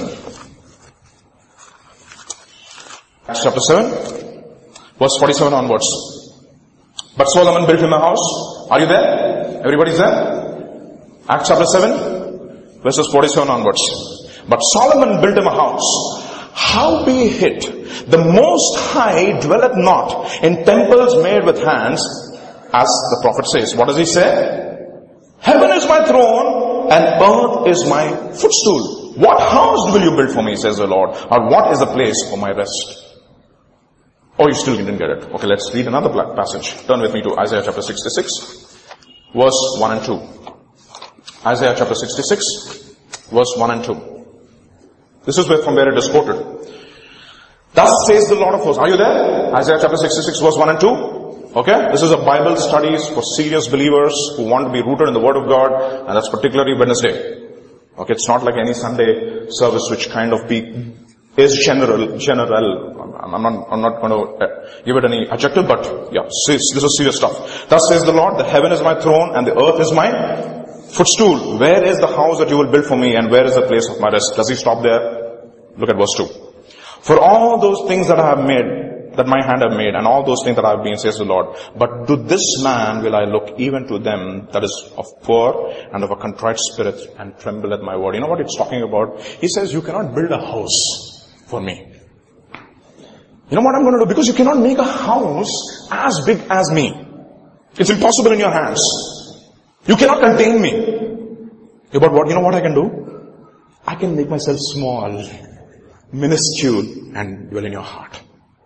Speaker 1: Acts chapter seven, verse forty-seven onwards. But Solomon built him a house. Are you there? Everybody's there? Acts chapter seven, verses forty-seven onwards. But Solomon built him a house. Howbeit, the Most High dwelleth not in temples made with hands, as the prophet says. What does he say? Heaven is my throne, and earth is my footstool. What house will you build for me, says the Lord? Or what is the place for my rest? Oh, you still didn't get it. Okay, let's read another passage. Turn with me to Isaiah chapter sixty-six, verse one and two. Isaiah chapter sixty-six, verse one and two. This is where, from where it is quoted. Thus says the Lord of hosts. Are you there? Isaiah chapter sixty-six, verse one and two. Okay? This is a Bible studies for serious believers who want to be rooted in the Word of God, and that's particularly Wednesday. Okay, it's not like any Sunday service which kind of be, is general, general. I'm not, I'm not going to give it any adjective, but yeah, this is serious stuff. Thus says the Lord, the heaven is my throne and the earth is my footstool. Where is the house that you will build for me, and where is the place of my rest? Does he stop there? Look at verse two. For all those things that I have made, that my hand have made, and all those things that I have been, says the Lord, but to this man will I look, even to them that is of poor and of a contrite spirit, and tremble at my word. You know what it's talking about? He says, you cannot build a house for me. You know what I'm going to do? Because you cannot make a house as big as me. It's impossible in your hands. You cannot contain me. Yeah, but what, you know what I can do? I can make myself small, minuscule, and dwell in your heart.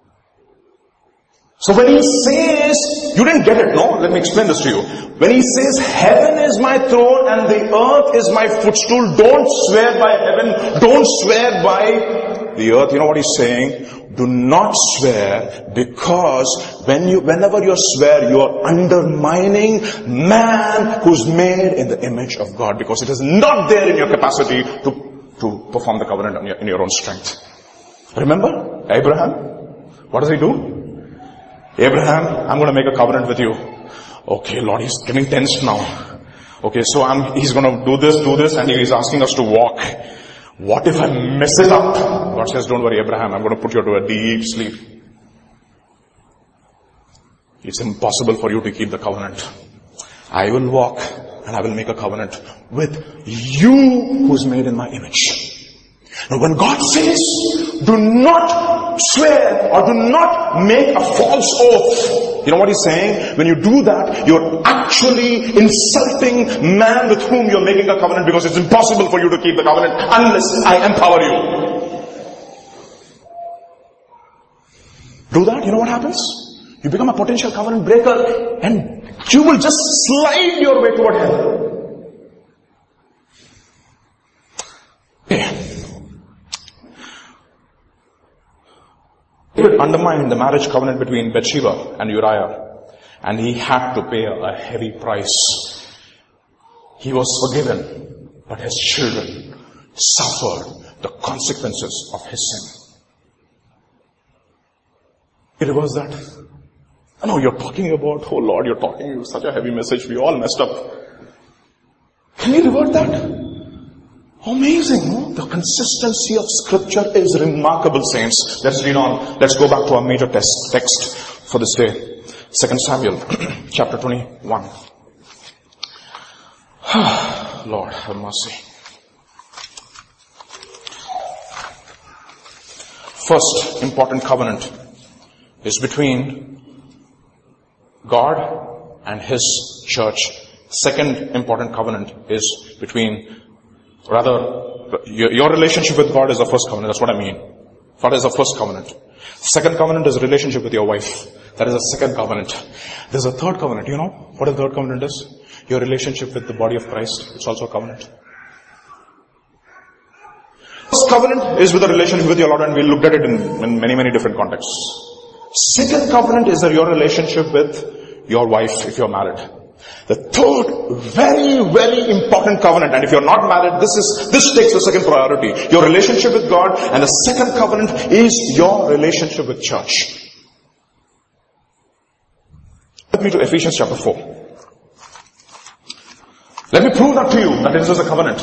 Speaker 1: So when he says, you didn't get it, no? Let me explain this to you. When he says, heaven is my throne and the earth is my footstool, don't swear by heaven, don't swear by the earth. You know what he's saying? Do not swear, because when you, whenever you swear, you are undermining man who's made in the image of God, because it is not there in your capacity to, to perform the covenant in your, in your own strength. Remember Abraham? What does he do? Abraham, I'm going to make a covenant with you. Okay, Lord, he's getting tense now. Okay, so I'm, he's going to do this, do this, and he's asking us to walk. What if I mess it up? God says, don't worry, Abraham, I'm going to put you to a deep sleep. It's impossible for you to keep the covenant. I will walk and I will make a covenant with you who's made in my image. Now when God says, do not swear or do not make a false oath, you know what he's saying? When you do that, you're actually insulting man with whom you're making a covenant, because it's impossible for you to keep the covenant unless I empower you. Do that, you know what happens? You become a potential covenant breaker and you will just slide your way toward hell. Okay. David undermined the marriage covenant between Bathsheba and Uriah, and he had to pay a heavy price. He was forgiven, but his children suffered the consequences of his sin. He reversed that. I know you're talking about, oh Lord, you're talking such a heavy message, we all messed up. Can you revert that? Amazing, no? The consistency of scripture is remarkable, saints. Let's read on. Let's go back to our major text, text for this day. Second Samuel, chapter twenty-one. Lord, have mercy. First important covenant is between God and His church. Second important covenant is between Rather, your, your relationship with God is the first covenant. That's what I mean. God is the first covenant. The second covenant is a relationship with your wife. That is the second covenant. There's a third covenant. You know what the third covenant is? Your relationship with the body of Christ. It's also a covenant. First covenant is with a relationship with your Lord, and we looked at it in, in many, many different contexts. Second covenant is your relationship with your wife if you're married. The third, very, very important covenant, and if you're not married, this is, this takes the second priority. Your relationship with God, and the second covenant is your relationship with church. Let me to Ephesians chapter four. Let me prove that to you, that this is a covenant.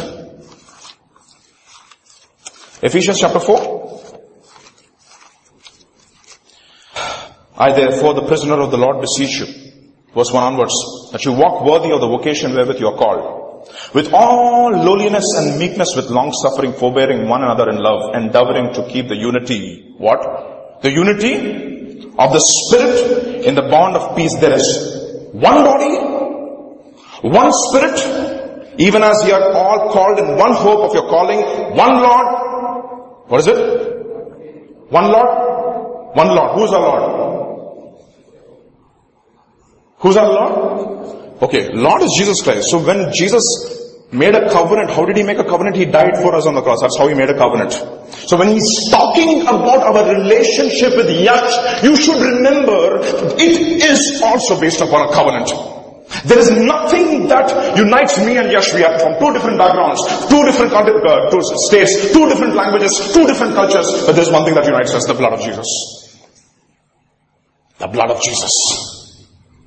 Speaker 1: Ephesians chapter four. I therefore, the prisoner of the Lord, beseech you, verse one onwards, that you walk worthy of the vocation wherewith you are called, with all lowliness and meekness, with long suffering, forbearing one another in love, endeavoring to keep the unity, what? The unity of the Spirit in the bond of peace. There is one body, one Spirit, even as ye are all called in one hope of your calling, one Lord. What is it? One Lord? One Lord. Who's our Lord? Who's our Lord? Okay, Lord is Jesus Christ. So when Jesus made a covenant, how did he make a covenant? He died for us on the cross. That's how he made a covenant. So when he's talking about our relationship with Yash, you should remember it is also based upon a covenant. There is nothing that unites me and Yash. We are from two different backgrounds, two different uh, two states, two different languages, two different cultures. But there's one thing that unites us, the blood of Jesus. The blood of Jesus.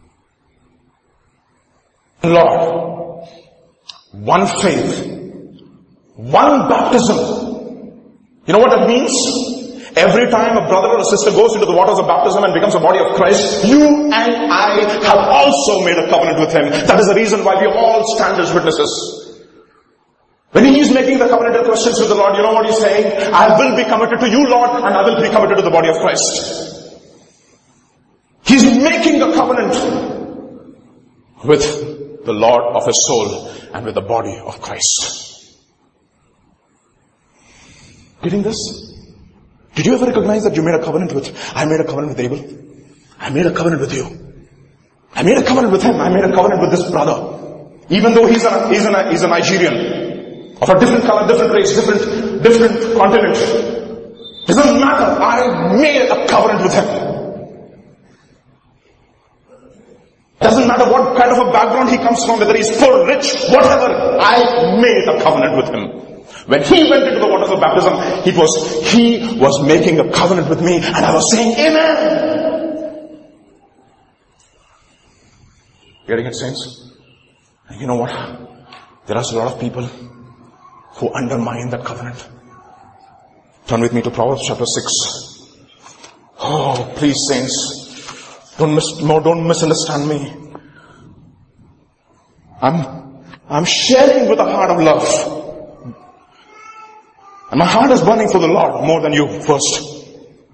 Speaker 1: Lord, one faith, one baptism. You know what that means? Every time a brother or a sister goes into the waters of baptism and becomes a body of Christ, you and I have also made a covenant with him. That is the reason why we all stand as witnesses. When he is making the covenantal questions with the Lord, you know what he's saying? I will be committed to you, Lord, and I will be committed to the body of Christ. He's making a covenant with the Lord of his soul and with the body of Christ. Getting this? Did you ever recognize that you made a covenant with, I made a covenant with Abel. I made a covenant with you. I made a covenant with him. I made a covenant with this brother. Even though he's a, he's a, he's a Nigerian. Of a different color, different race, different, different continent. Doesn't matter. I made a covenant with him. Doesn't matter what kind of a background he comes from, whether he's poor, rich, whatever. I made a covenant with him. When he went into the waters of baptism, he was, he was making a covenant with me, and I was saying, Amen. Getting it, saints? And you know what? There are a lot of people who undermine that covenant. Turn with me to Proverbs chapter six. Oh, please, saints. Don't mis- no, don't misunderstand me. I'm, I'm sharing with a heart of love. And my heart is burning for the Lord more than you first.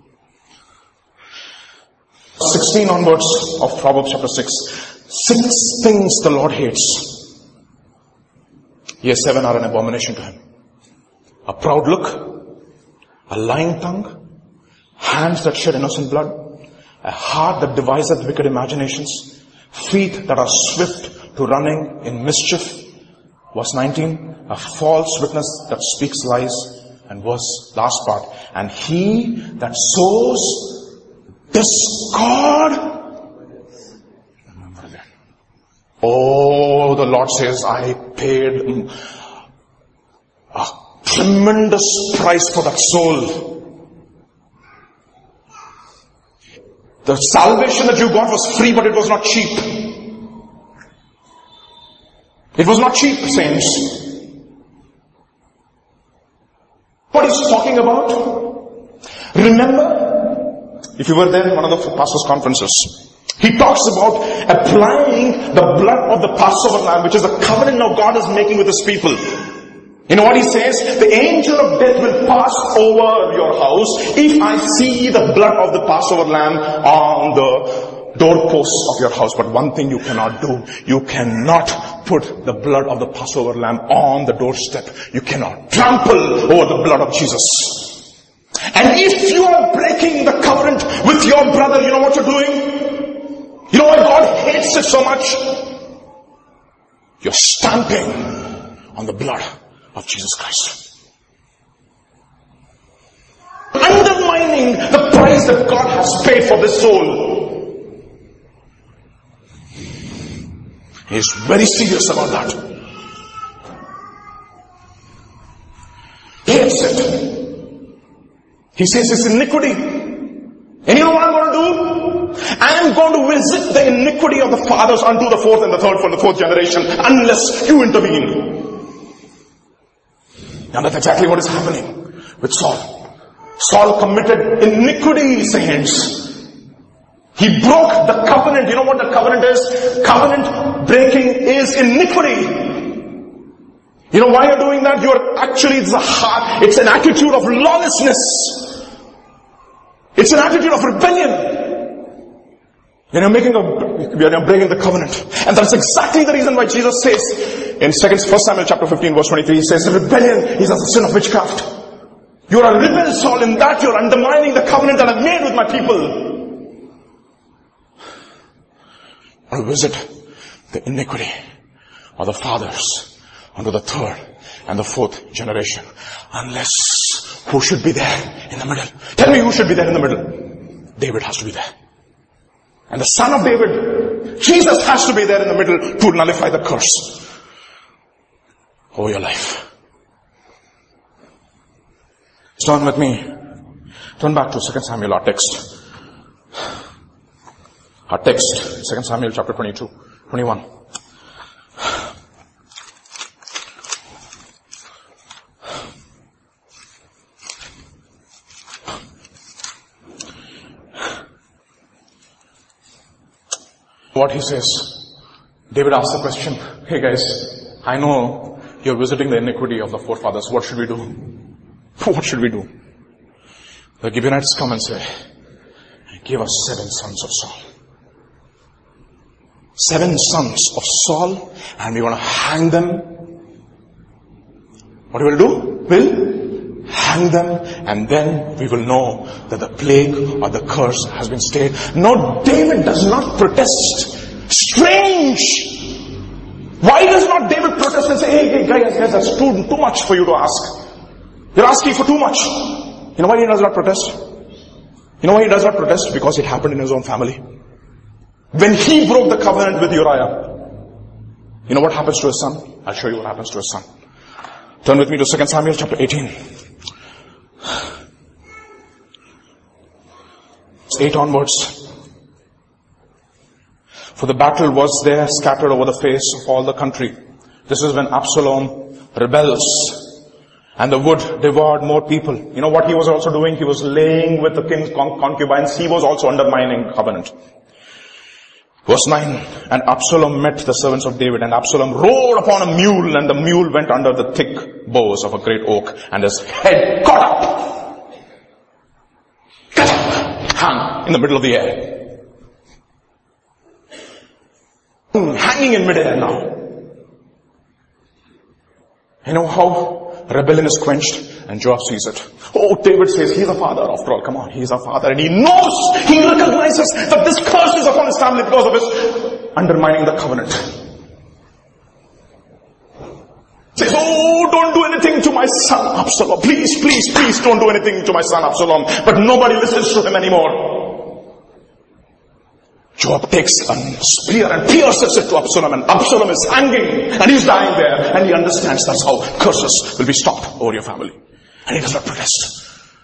Speaker 1: sixteen onwards of Proverbs chapter six. Six things the Lord hates. Yes, seven are an abomination to him. A proud look, a lying tongue, hands that shed innocent blood, a heart that deviseth wicked imaginations, feet that are swift to running in mischief. Verse nineteen, a false witness that speaks lies. And verse, last part, and he that sows discord. Remember that. Oh, the Lord says, I paid a tremendous price for that soul. The salvation that you got was free, but it was not cheap. It was not cheap, saints. What he's talking about? Remember, if you were there in one of the pastors' conferences, he talks about applying the blood of the Passover lamb, which is a covenant now God is making with his people. You know what he says? The angel of death will pass over your house if I see the blood of the Passover lamb on the doorposts of your house. But one thing you cannot do, you cannot put the blood of the Passover lamb on the doorstep. You cannot trample over the blood of Jesus. And if you are breaking the covenant with your brother, you know what you're doing? You know why God hates it so much? You're stamping on the blood of Jesus Christ. Undermining the price that God has paid for this soul. He is very serious about that. He hates it. He says it's iniquity. And you know what I'm going to do? I am going to visit the iniquity of the fathers unto the fourth and the third from the fourth generation unless you intervene. And that's exactly what is happening with Saul. Saul committed iniquity, saints. He broke the covenant. You know what the covenant is? Covenant breaking is iniquity. You know why you're doing that? You're actually, it's a heart, it's an attitude of lawlessness. It's an attitude of rebellion. And you're making a, you're breaking the covenant. And that's exactly the reason why Jesus says in second, First Samuel chapter fifteen verse twenty-three, he says, rebellion is a sin of witchcraft. You're a rebel soul in that you're undermining the covenant that I've made with my people. I'll visit the iniquity of the fathers unto the third and the fourth generation. Unless, who should be there in the middle? Tell me who should be there in the middle? David has to be there. And the son of David, Jesus, has to be there in the middle to nullify the curse over your life. Turn with me. Turn back to Second Samuel, our text. Our text, Second Samuel chapter twenty-two, twenty-one. What he says, David asks the question, hey guys, I know you're visiting the iniquity of the forefathers. What should we do? What should we do? The Gibeonites come and say, give us seven sons of Saul. Seven sons of Saul, and we want to hang them. What we will do? We'll hang them, and then we will know that the plague or the curse has been stayed. No, David does not protest. Strange! Why does not David protest and say, hey, hey guys, guys, that's too, too much for you to ask. You're asking for too much. You know why he does not protest? You know why he does not protest? Because it happened in his own family. When he broke the covenant with Uriah, you know what happens to his son? I'll show you what happens to his son. Turn with me to Second Samuel chapter eighteen. It's eight onwards. For the battle was there scattered over the face of all the country. This is when Absalom rebels. And the wood devoured more people. You know what he was also doing? He was laying with the king's concubines. He was also undermining covenant. Verse nine, and Absalom met the servants of David, and Absalom rode upon a mule, and the mule went under the thick boughs of a great oak, and his head caught up. Cut up, hung in the middle of the air. Hanging in midair now. You know how rebellion is quenched? And Joab sees it. Oh, David says, he's a father after all. Come on, he's a father. And he knows, he recognizes that this curse is upon his family because of his undermining the covenant. Says, oh, don't do anything to my son Absalom. Please, please, please don't do anything to my son Absalom. But nobody listens to him anymore. Joab takes a spear and pierces it to Absalom, and Absalom is hanging and he's dying there, and he understands that's how curses will be stopped over your family. And he does not protest.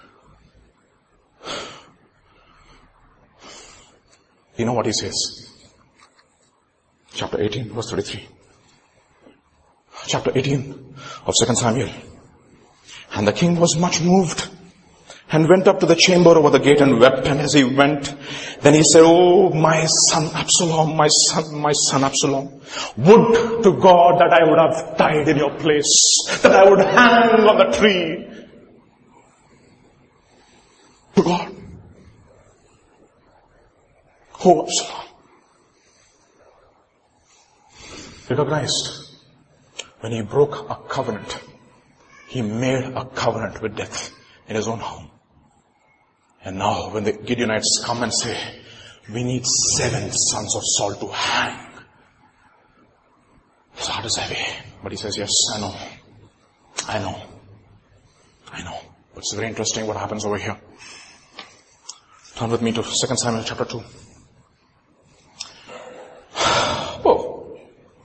Speaker 1: You know what he says? Chapter eighteen, verse thirty-three. Chapter eighteen of Second Samuel. And the king was much moved, and went up to the chamber over the gate and wept. And as he went, then he said, oh, my son Absalom, my son, my son Absalom, would to God that I would have died in your place, that I would hang on the tree. To God. Oh, Absalom. Recognized when he broke a covenant, he made a covenant with death in his own home. And now when the Gibeonites come and say, we need seven sons of Saul to hang, his heart is heavy. But he says, yes, I know. I know. I know. But it's very interesting what happens over here. Turn with me to Second Samuel chapter two. Oh.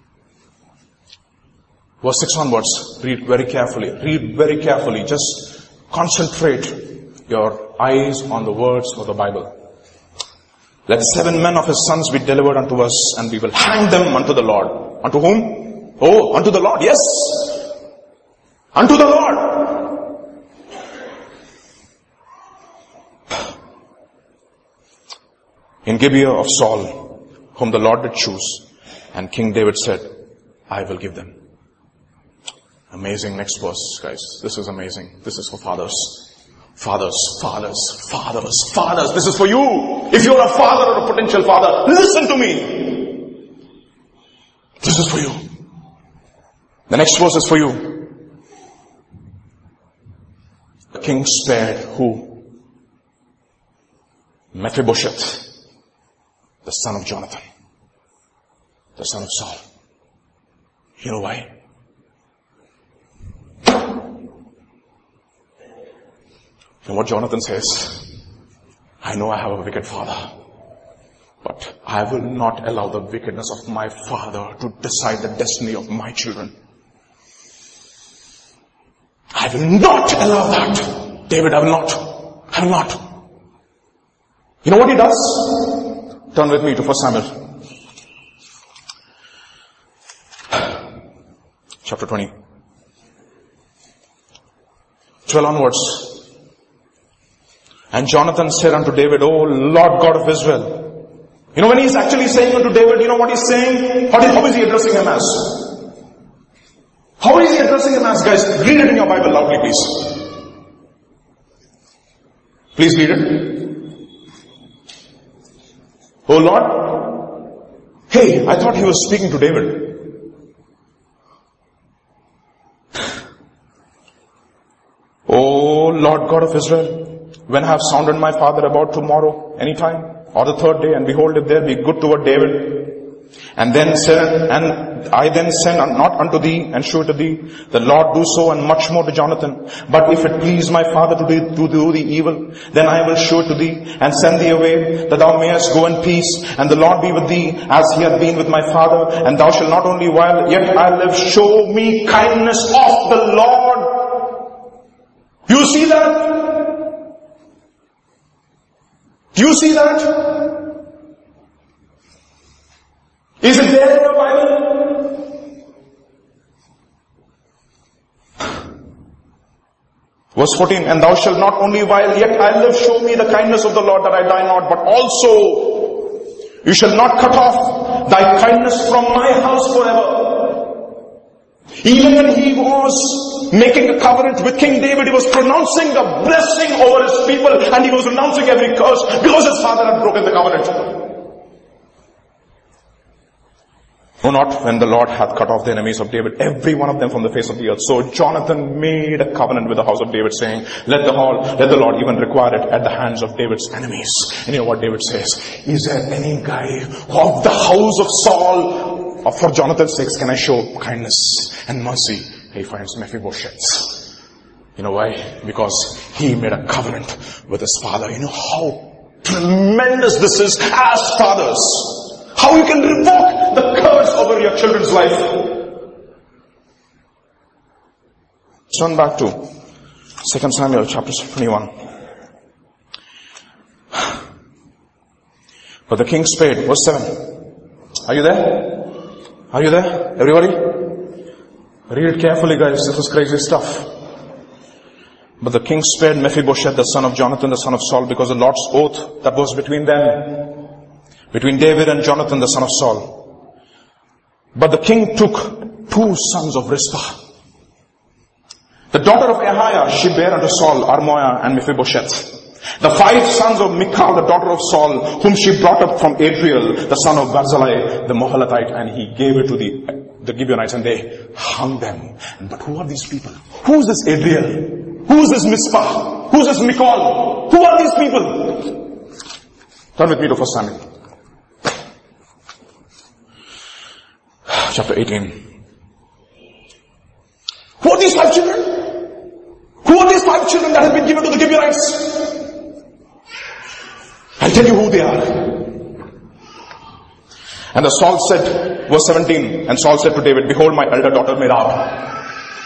Speaker 1: Verse six onwards. Read very carefully. Read very carefully. Just concentrate your eyes on the words of the Bible. Let seven men of his sons be delivered unto us, and we will hang them unto the Lord. Unto whom? Oh, unto the Lord. Yes. Unto the Lord. in Gibeah of Saul, whom the Lord did choose. And King David said, I will give them. Amazing next verse, guys. This is amazing. This is for fathers. Fathers, fathers, fathers, fathers. This is for you. If you're a father or a potential father, listen to me. This is for you. The next verse is for you. The king spared who? Mephibosheth, the son of Jonathan, the son of Saul. You know why? And what Jonathan says, I know I have a wicked father, but I will not allow the wickedness of my father to decide the destiny of my children. I will not allow that. David, I will not. I will not. You know what he does? Turn with me to First Samuel. Chapter twenty. twelve onwards. And Jonathan said unto David, O Lord God of Israel. You know when he's actually saying unto David, you know what he's saying? How is, how is he addressing him as? How is he addressing him as, guys? Read it in your Bible loudly, please. Please read it. Oh Lord. Hey, I thought he was speaking to David. Oh Lord God of Israel. When I have sounded my father about tomorrow, any time, or the third day, and behold, if there be good toward David, and then send, and I then send not unto thee, and shew it to thee, the Lord do so, and much more to Jonathan. But if it please my father to do, to do thee evil, then I will shew it to thee, and send thee away, that thou mayest go in peace, and the Lord be with thee, as he hath been with my father, and thou shalt not only while yet I live, show me kindness of the Lord. You see that? Do you see that? Is it there in your Bible? Verse fourteen, and thou shalt not only while yet I live show me the kindness of the Lord that I die not, but also you shall not cut off thy kindness from my house forever. Even when he was making a covenant with King David, he was pronouncing the blessing over his people, and he was renouncing every curse because his father had broken the covenant. No, not when the Lord hath cut off the enemies of David, every one of them from the face of the earth. So Jonathan made a covenant with the house of David, saying, let the Lord, let the Lord even require it at the hands of David's enemies. And you know what David says? Is there any guy of the house of Saul, or for Jonathan's sake, can I show kindness and mercy? He finds Mephibosheth. You know why? Because he made a covenant with his father. You know how tremendous this is as fathers. How you can revoke the curse over your children's life. Turn back to Second Samuel chapter twenty-one. But the king spake, verse seven. Are you there? Are you there? Everybody? Read it carefully, guys. This is crazy stuff. But the king spared Mephibosheth, the son of Jonathan, the son of Saul, because the Lord's oath that was between them, between David and Jonathan, the son of Saul. But the king took two sons of Rizpah. The daughter of Ahiah, she bare unto Saul, Armoiah and Mephibosheth. The five sons of Michal, the daughter of Saul, whom she brought up from Adriel, the son of Barzillai, the Mohalatite, and he gave it to the, the Gibeonites, and they hung them. But who are these people? Who is this Adriel? Who is this Mizpah? Who is this Michal? Who are these people? Turn with me to First Samuel. Chapter eighteen. Who are these five children? Who are these five children that have been given to the Gibeonites? I'll tell you who they are. And the Saul said, verse seventeen, and Saul said to David, behold my elder daughter Merab.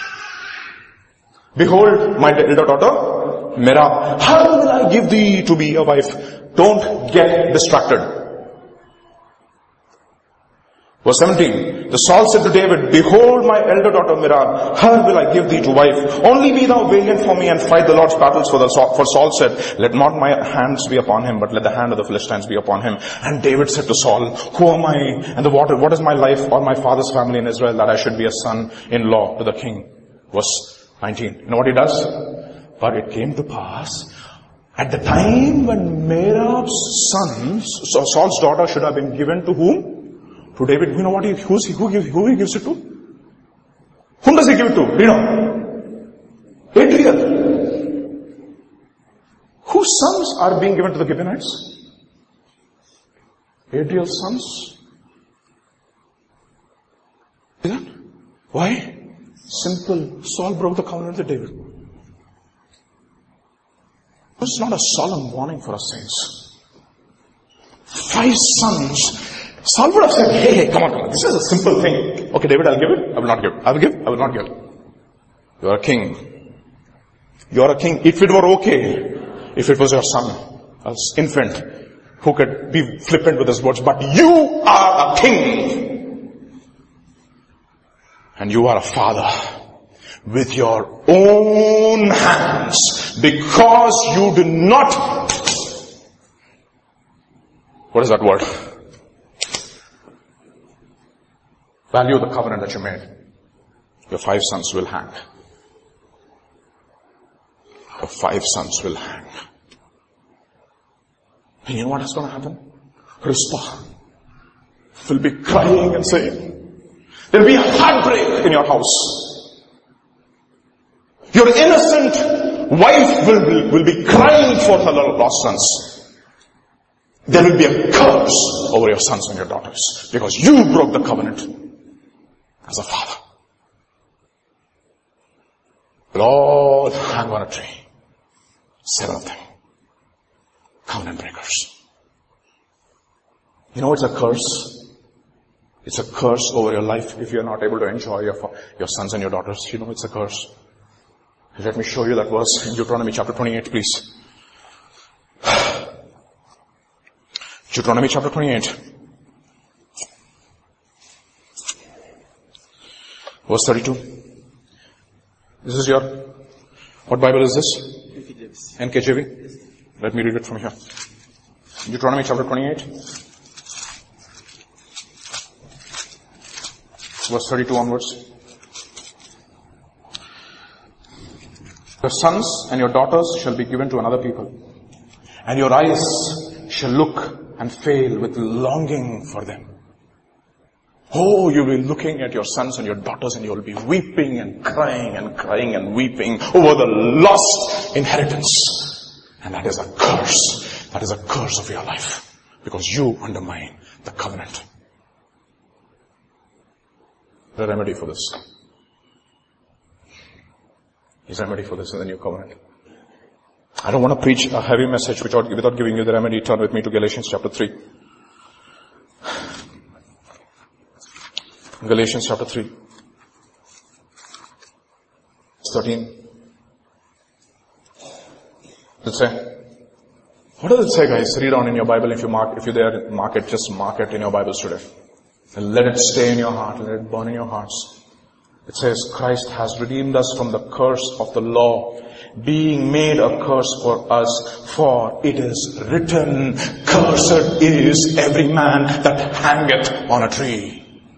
Speaker 1: Behold my elder daughter Merab. How will I give thee to be a wife? Don't get distracted. Verse seventeen, the Saul said to David, behold my elder daughter Merab, her will I give thee to wife. Only be thou valiant for me and fight the Lord's battles. For, the, for Saul said, let not my hands be upon him, but let the hand of the Philistines be upon him. And David said to Saul, who am I and the what, what is my life or my father's family in Israel that I should be a son-in-law to the king? Verse nineteen, you know what he does? But it came to pass, at the time when Merab's sons, so Saul's daughter should have been given to whom? To David. You know what he, who's he, who, give, who he gives it to? Whom does he give it to? You know? Adriel. Whose sons are being given to the Gibeonites? Adriel's sons. Is that? Why? Simple. Saul broke the covenant with David. This is not a solemn warning for us saints. Five sons. Saul would have said, hey, hey, come on, come on. This is a simple thing. Okay, David, I'll give it. I will not give it. I will give. I will not give. You are a king. You are a king. If it were okay, if it was your son, an infant, who could be flippant with his words, but you are a king. And you are a father with your own hands because you do not. What is that word? Value the covenant that you made. Your five sons will hang. Your five sons will hang. And you know what is going to happen? Rizpah will be crying and saying, there will be a heartbreak in your house. Your innocent wife will be, will be crying for her lost sons. There will be a curse over your sons and your daughters because you broke the covenant. As a father. We'll all hang on a tree. Seven of them. Covenant breakers. You know what's a curse? It's a curse over your life if you're not able to enjoy your, your sons and your daughters. You know it's a curse. Let me show you that verse in Deuteronomy chapter twenty-eight, please. Deuteronomy chapter twenty-eight. Verse thirty-two. This is your, what Bible is this? N K J V. Let me read it from here. Deuteronomy chapter twenty-eight. Verse thirty-two onwards. Your sons and your daughters shall be given to another people, and your eyes shall look and fail with longing for them. Oh, you'll be looking at your sons and your daughters and you'll be weeping and crying and crying and weeping over the lost inheritance. And that is a curse. That is a curse of your life. Because you undermine the covenant. The remedy for this. Is remedy for this in the new covenant. I don't want to preach a heavy message without, without giving you the remedy. Turn with me to Galatians chapter three. Galatians chapter three. thirteen. What does it say? What does it say, guys? Read on in your Bible. If you mark, if you're there, mark it, just mark it in your Bibles today. And let it stay in your heart, let it burn in your hearts. It says, Christ has redeemed us from the curse of the law, being made a curse for us, for it is written, cursed is every man that hangeth on a tree.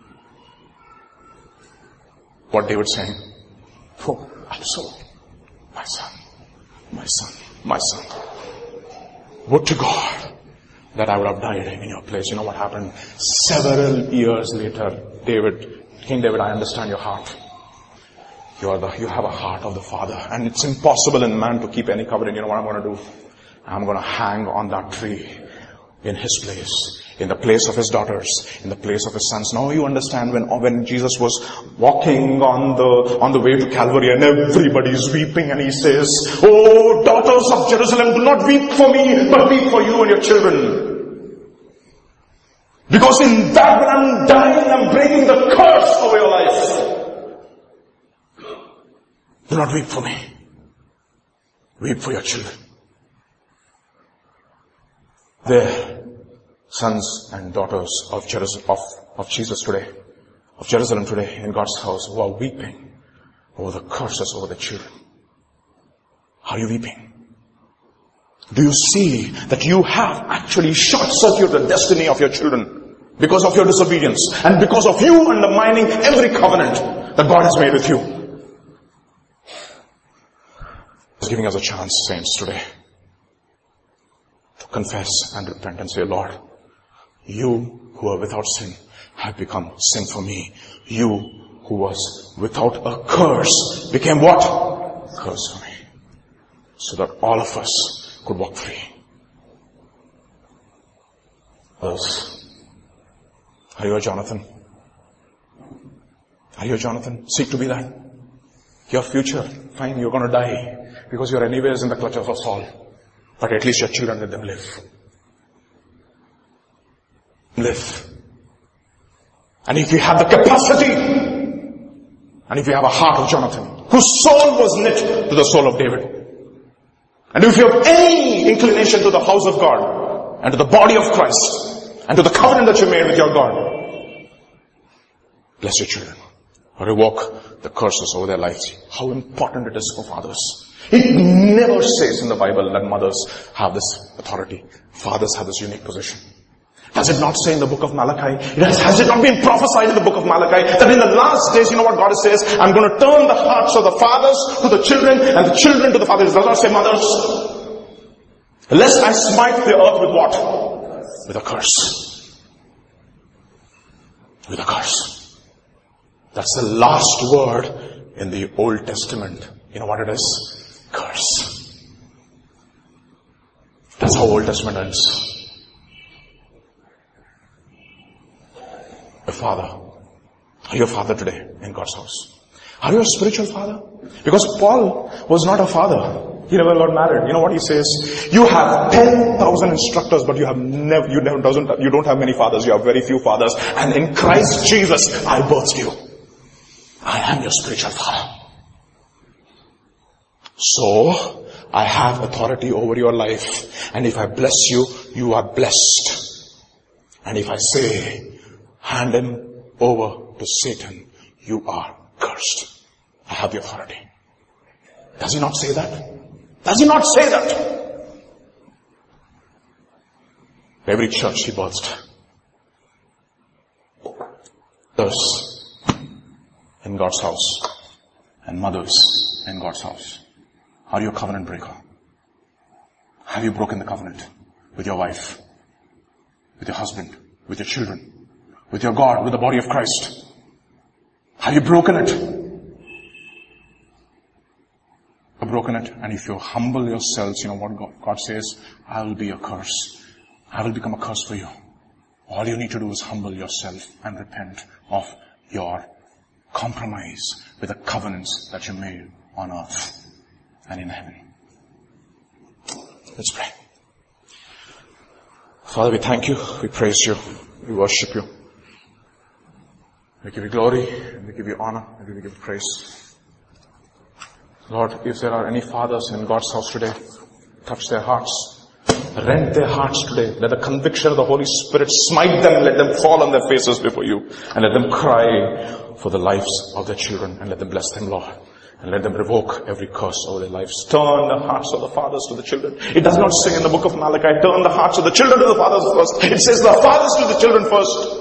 Speaker 1: What David saying? Oh, Absalom, my son, my son, my son. Would to God that I would have died in your place. You know what happened? Several years later, David, King David, I understand your heart. You are the, you have a heart of the Father. And it's impossible in man to keep any covenant. You know what I'm going to do? I'm going to hang on that tree in his place. In the place of his daughters, in the place of his sons. Now you understand when, when Jesus was walking on the, on the way to Calvary and everybody's weeping and he says, oh, daughters of Jerusalem, do not weep for me, but weep for you and your children. Because in that when I'm dying, I'm breaking the curse over your life. Do not weep for me. Weep for your children. There. Sons and daughters of Jerusalem, of of Jesus today, of Jerusalem today in God's house, who are weeping over the curses over the children? Are you weeping? Do you see that you have actually short-circuited the destiny of your children because of your disobedience and because of you undermining every covenant that God has made with you? He's giving us a chance, saints, today to confess and repent and say, Lord, you who are without sin have become sin for me. You who was without a curse became what? Curse for me. So that all of us could walk free. Others, are you a Jonathan? Are you a Jonathan? Seek to be that. Your future, fine, you're going to die because you're anyways in the clutches of Saul. But at least your children, let them live. Live. And if you have the capacity, and if you have a heart of Jonathan, whose soul was knit to the soul of David, and if you have any inclination to the house of God, and to the body of Christ, and to the covenant that you made with your God, bless your children. Revoke the curses over their lives. How important it is for fathers. It never says in the Bible that mothers have this authority. Fathers have this unique position. Does it not say in the book of Malachi? It has, has it not been prophesied in the book of Malachi that in the last days, you know what God says? I'm going to turn the hearts of the fathers to the children and the children to the fathers. It does not say mothers. Lest I smite the earth with what? With a curse. With a curse. That's the last word in the Old Testament. You know what it is? Curse. That's how Old Testament ends. A father. Are you a father today in God's house? Are you a spiritual father? Because Paul was not a father. He never got married. You know what he says? You have ten thousand instructors, but you have never, you never doesn't, you don't have many fathers. You have very few fathers. And in Christ Jesus, I birthed you. I am your spiritual father. So, I have authority over your life. And if I bless you, you are blessed. And if I say, hand him over to Satan, you are cursed. I have the authority. Does he not say that? Does he not say that? Every church he birthed. Thus, in God's house, and mothers in God's house. Are you a covenant breaker? Have you broken the covenant with your wife, with your husband, with your children? With your God, with the body of Christ? Have you broken it? Have broken it? And if you humble yourselves, you know what God, God says? I will be a curse. I will become a curse for you. All you need to do is humble yourself and repent of your compromise with the covenants that you made on earth and in heaven. Let's pray. Father, we thank you. We praise you. We worship you. We give you glory, and we give you honor, and we give you praise. Lord, if there are any fathers in God's house today, touch their hearts. Rend their hearts today. Let the conviction of the Holy Spirit smite them. Let them fall on their faces before you. And let them cry for the lives of their children. And let them bless them, Lord. And let them revoke every curse over their lives. Turn the hearts of the fathers to the children. It does not say in the book of Malachi, turn the hearts of the children to the fathers first. It says the fathers to the children first.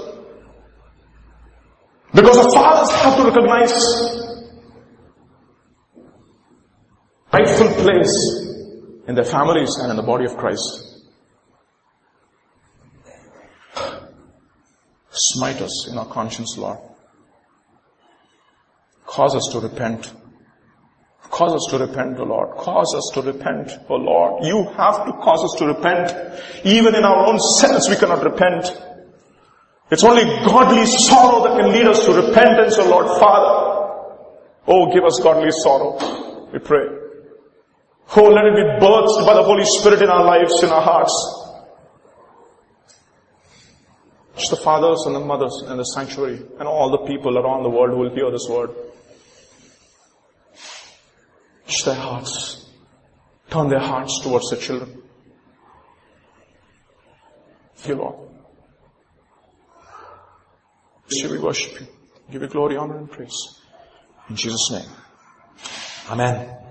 Speaker 1: Because the fathers have to recognize rightful place in their families and in the body of Christ. Smite us in our conscience, Lord. Cause us to repent. Cause us to repent, O Lord. Cause us to repent, O Lord. You have to cause us to repent. Even in our own sins, we cannot repent. It's only godly sorrow that can lead us to repentance, O Lord Father. Oh, give us godly sorrow, we pray. Oh, let it be birthed by the Holy Spirit in our lives, in our hearts. Touch the fathers and the mothers in the sanctuary and all the people around the world who will hear this word. Touch their hearts. Turn their hearts towards the children. Thank you, Lord. Shall we worship you? Give you glory, honor, and praise. In Jesus' name. Amen.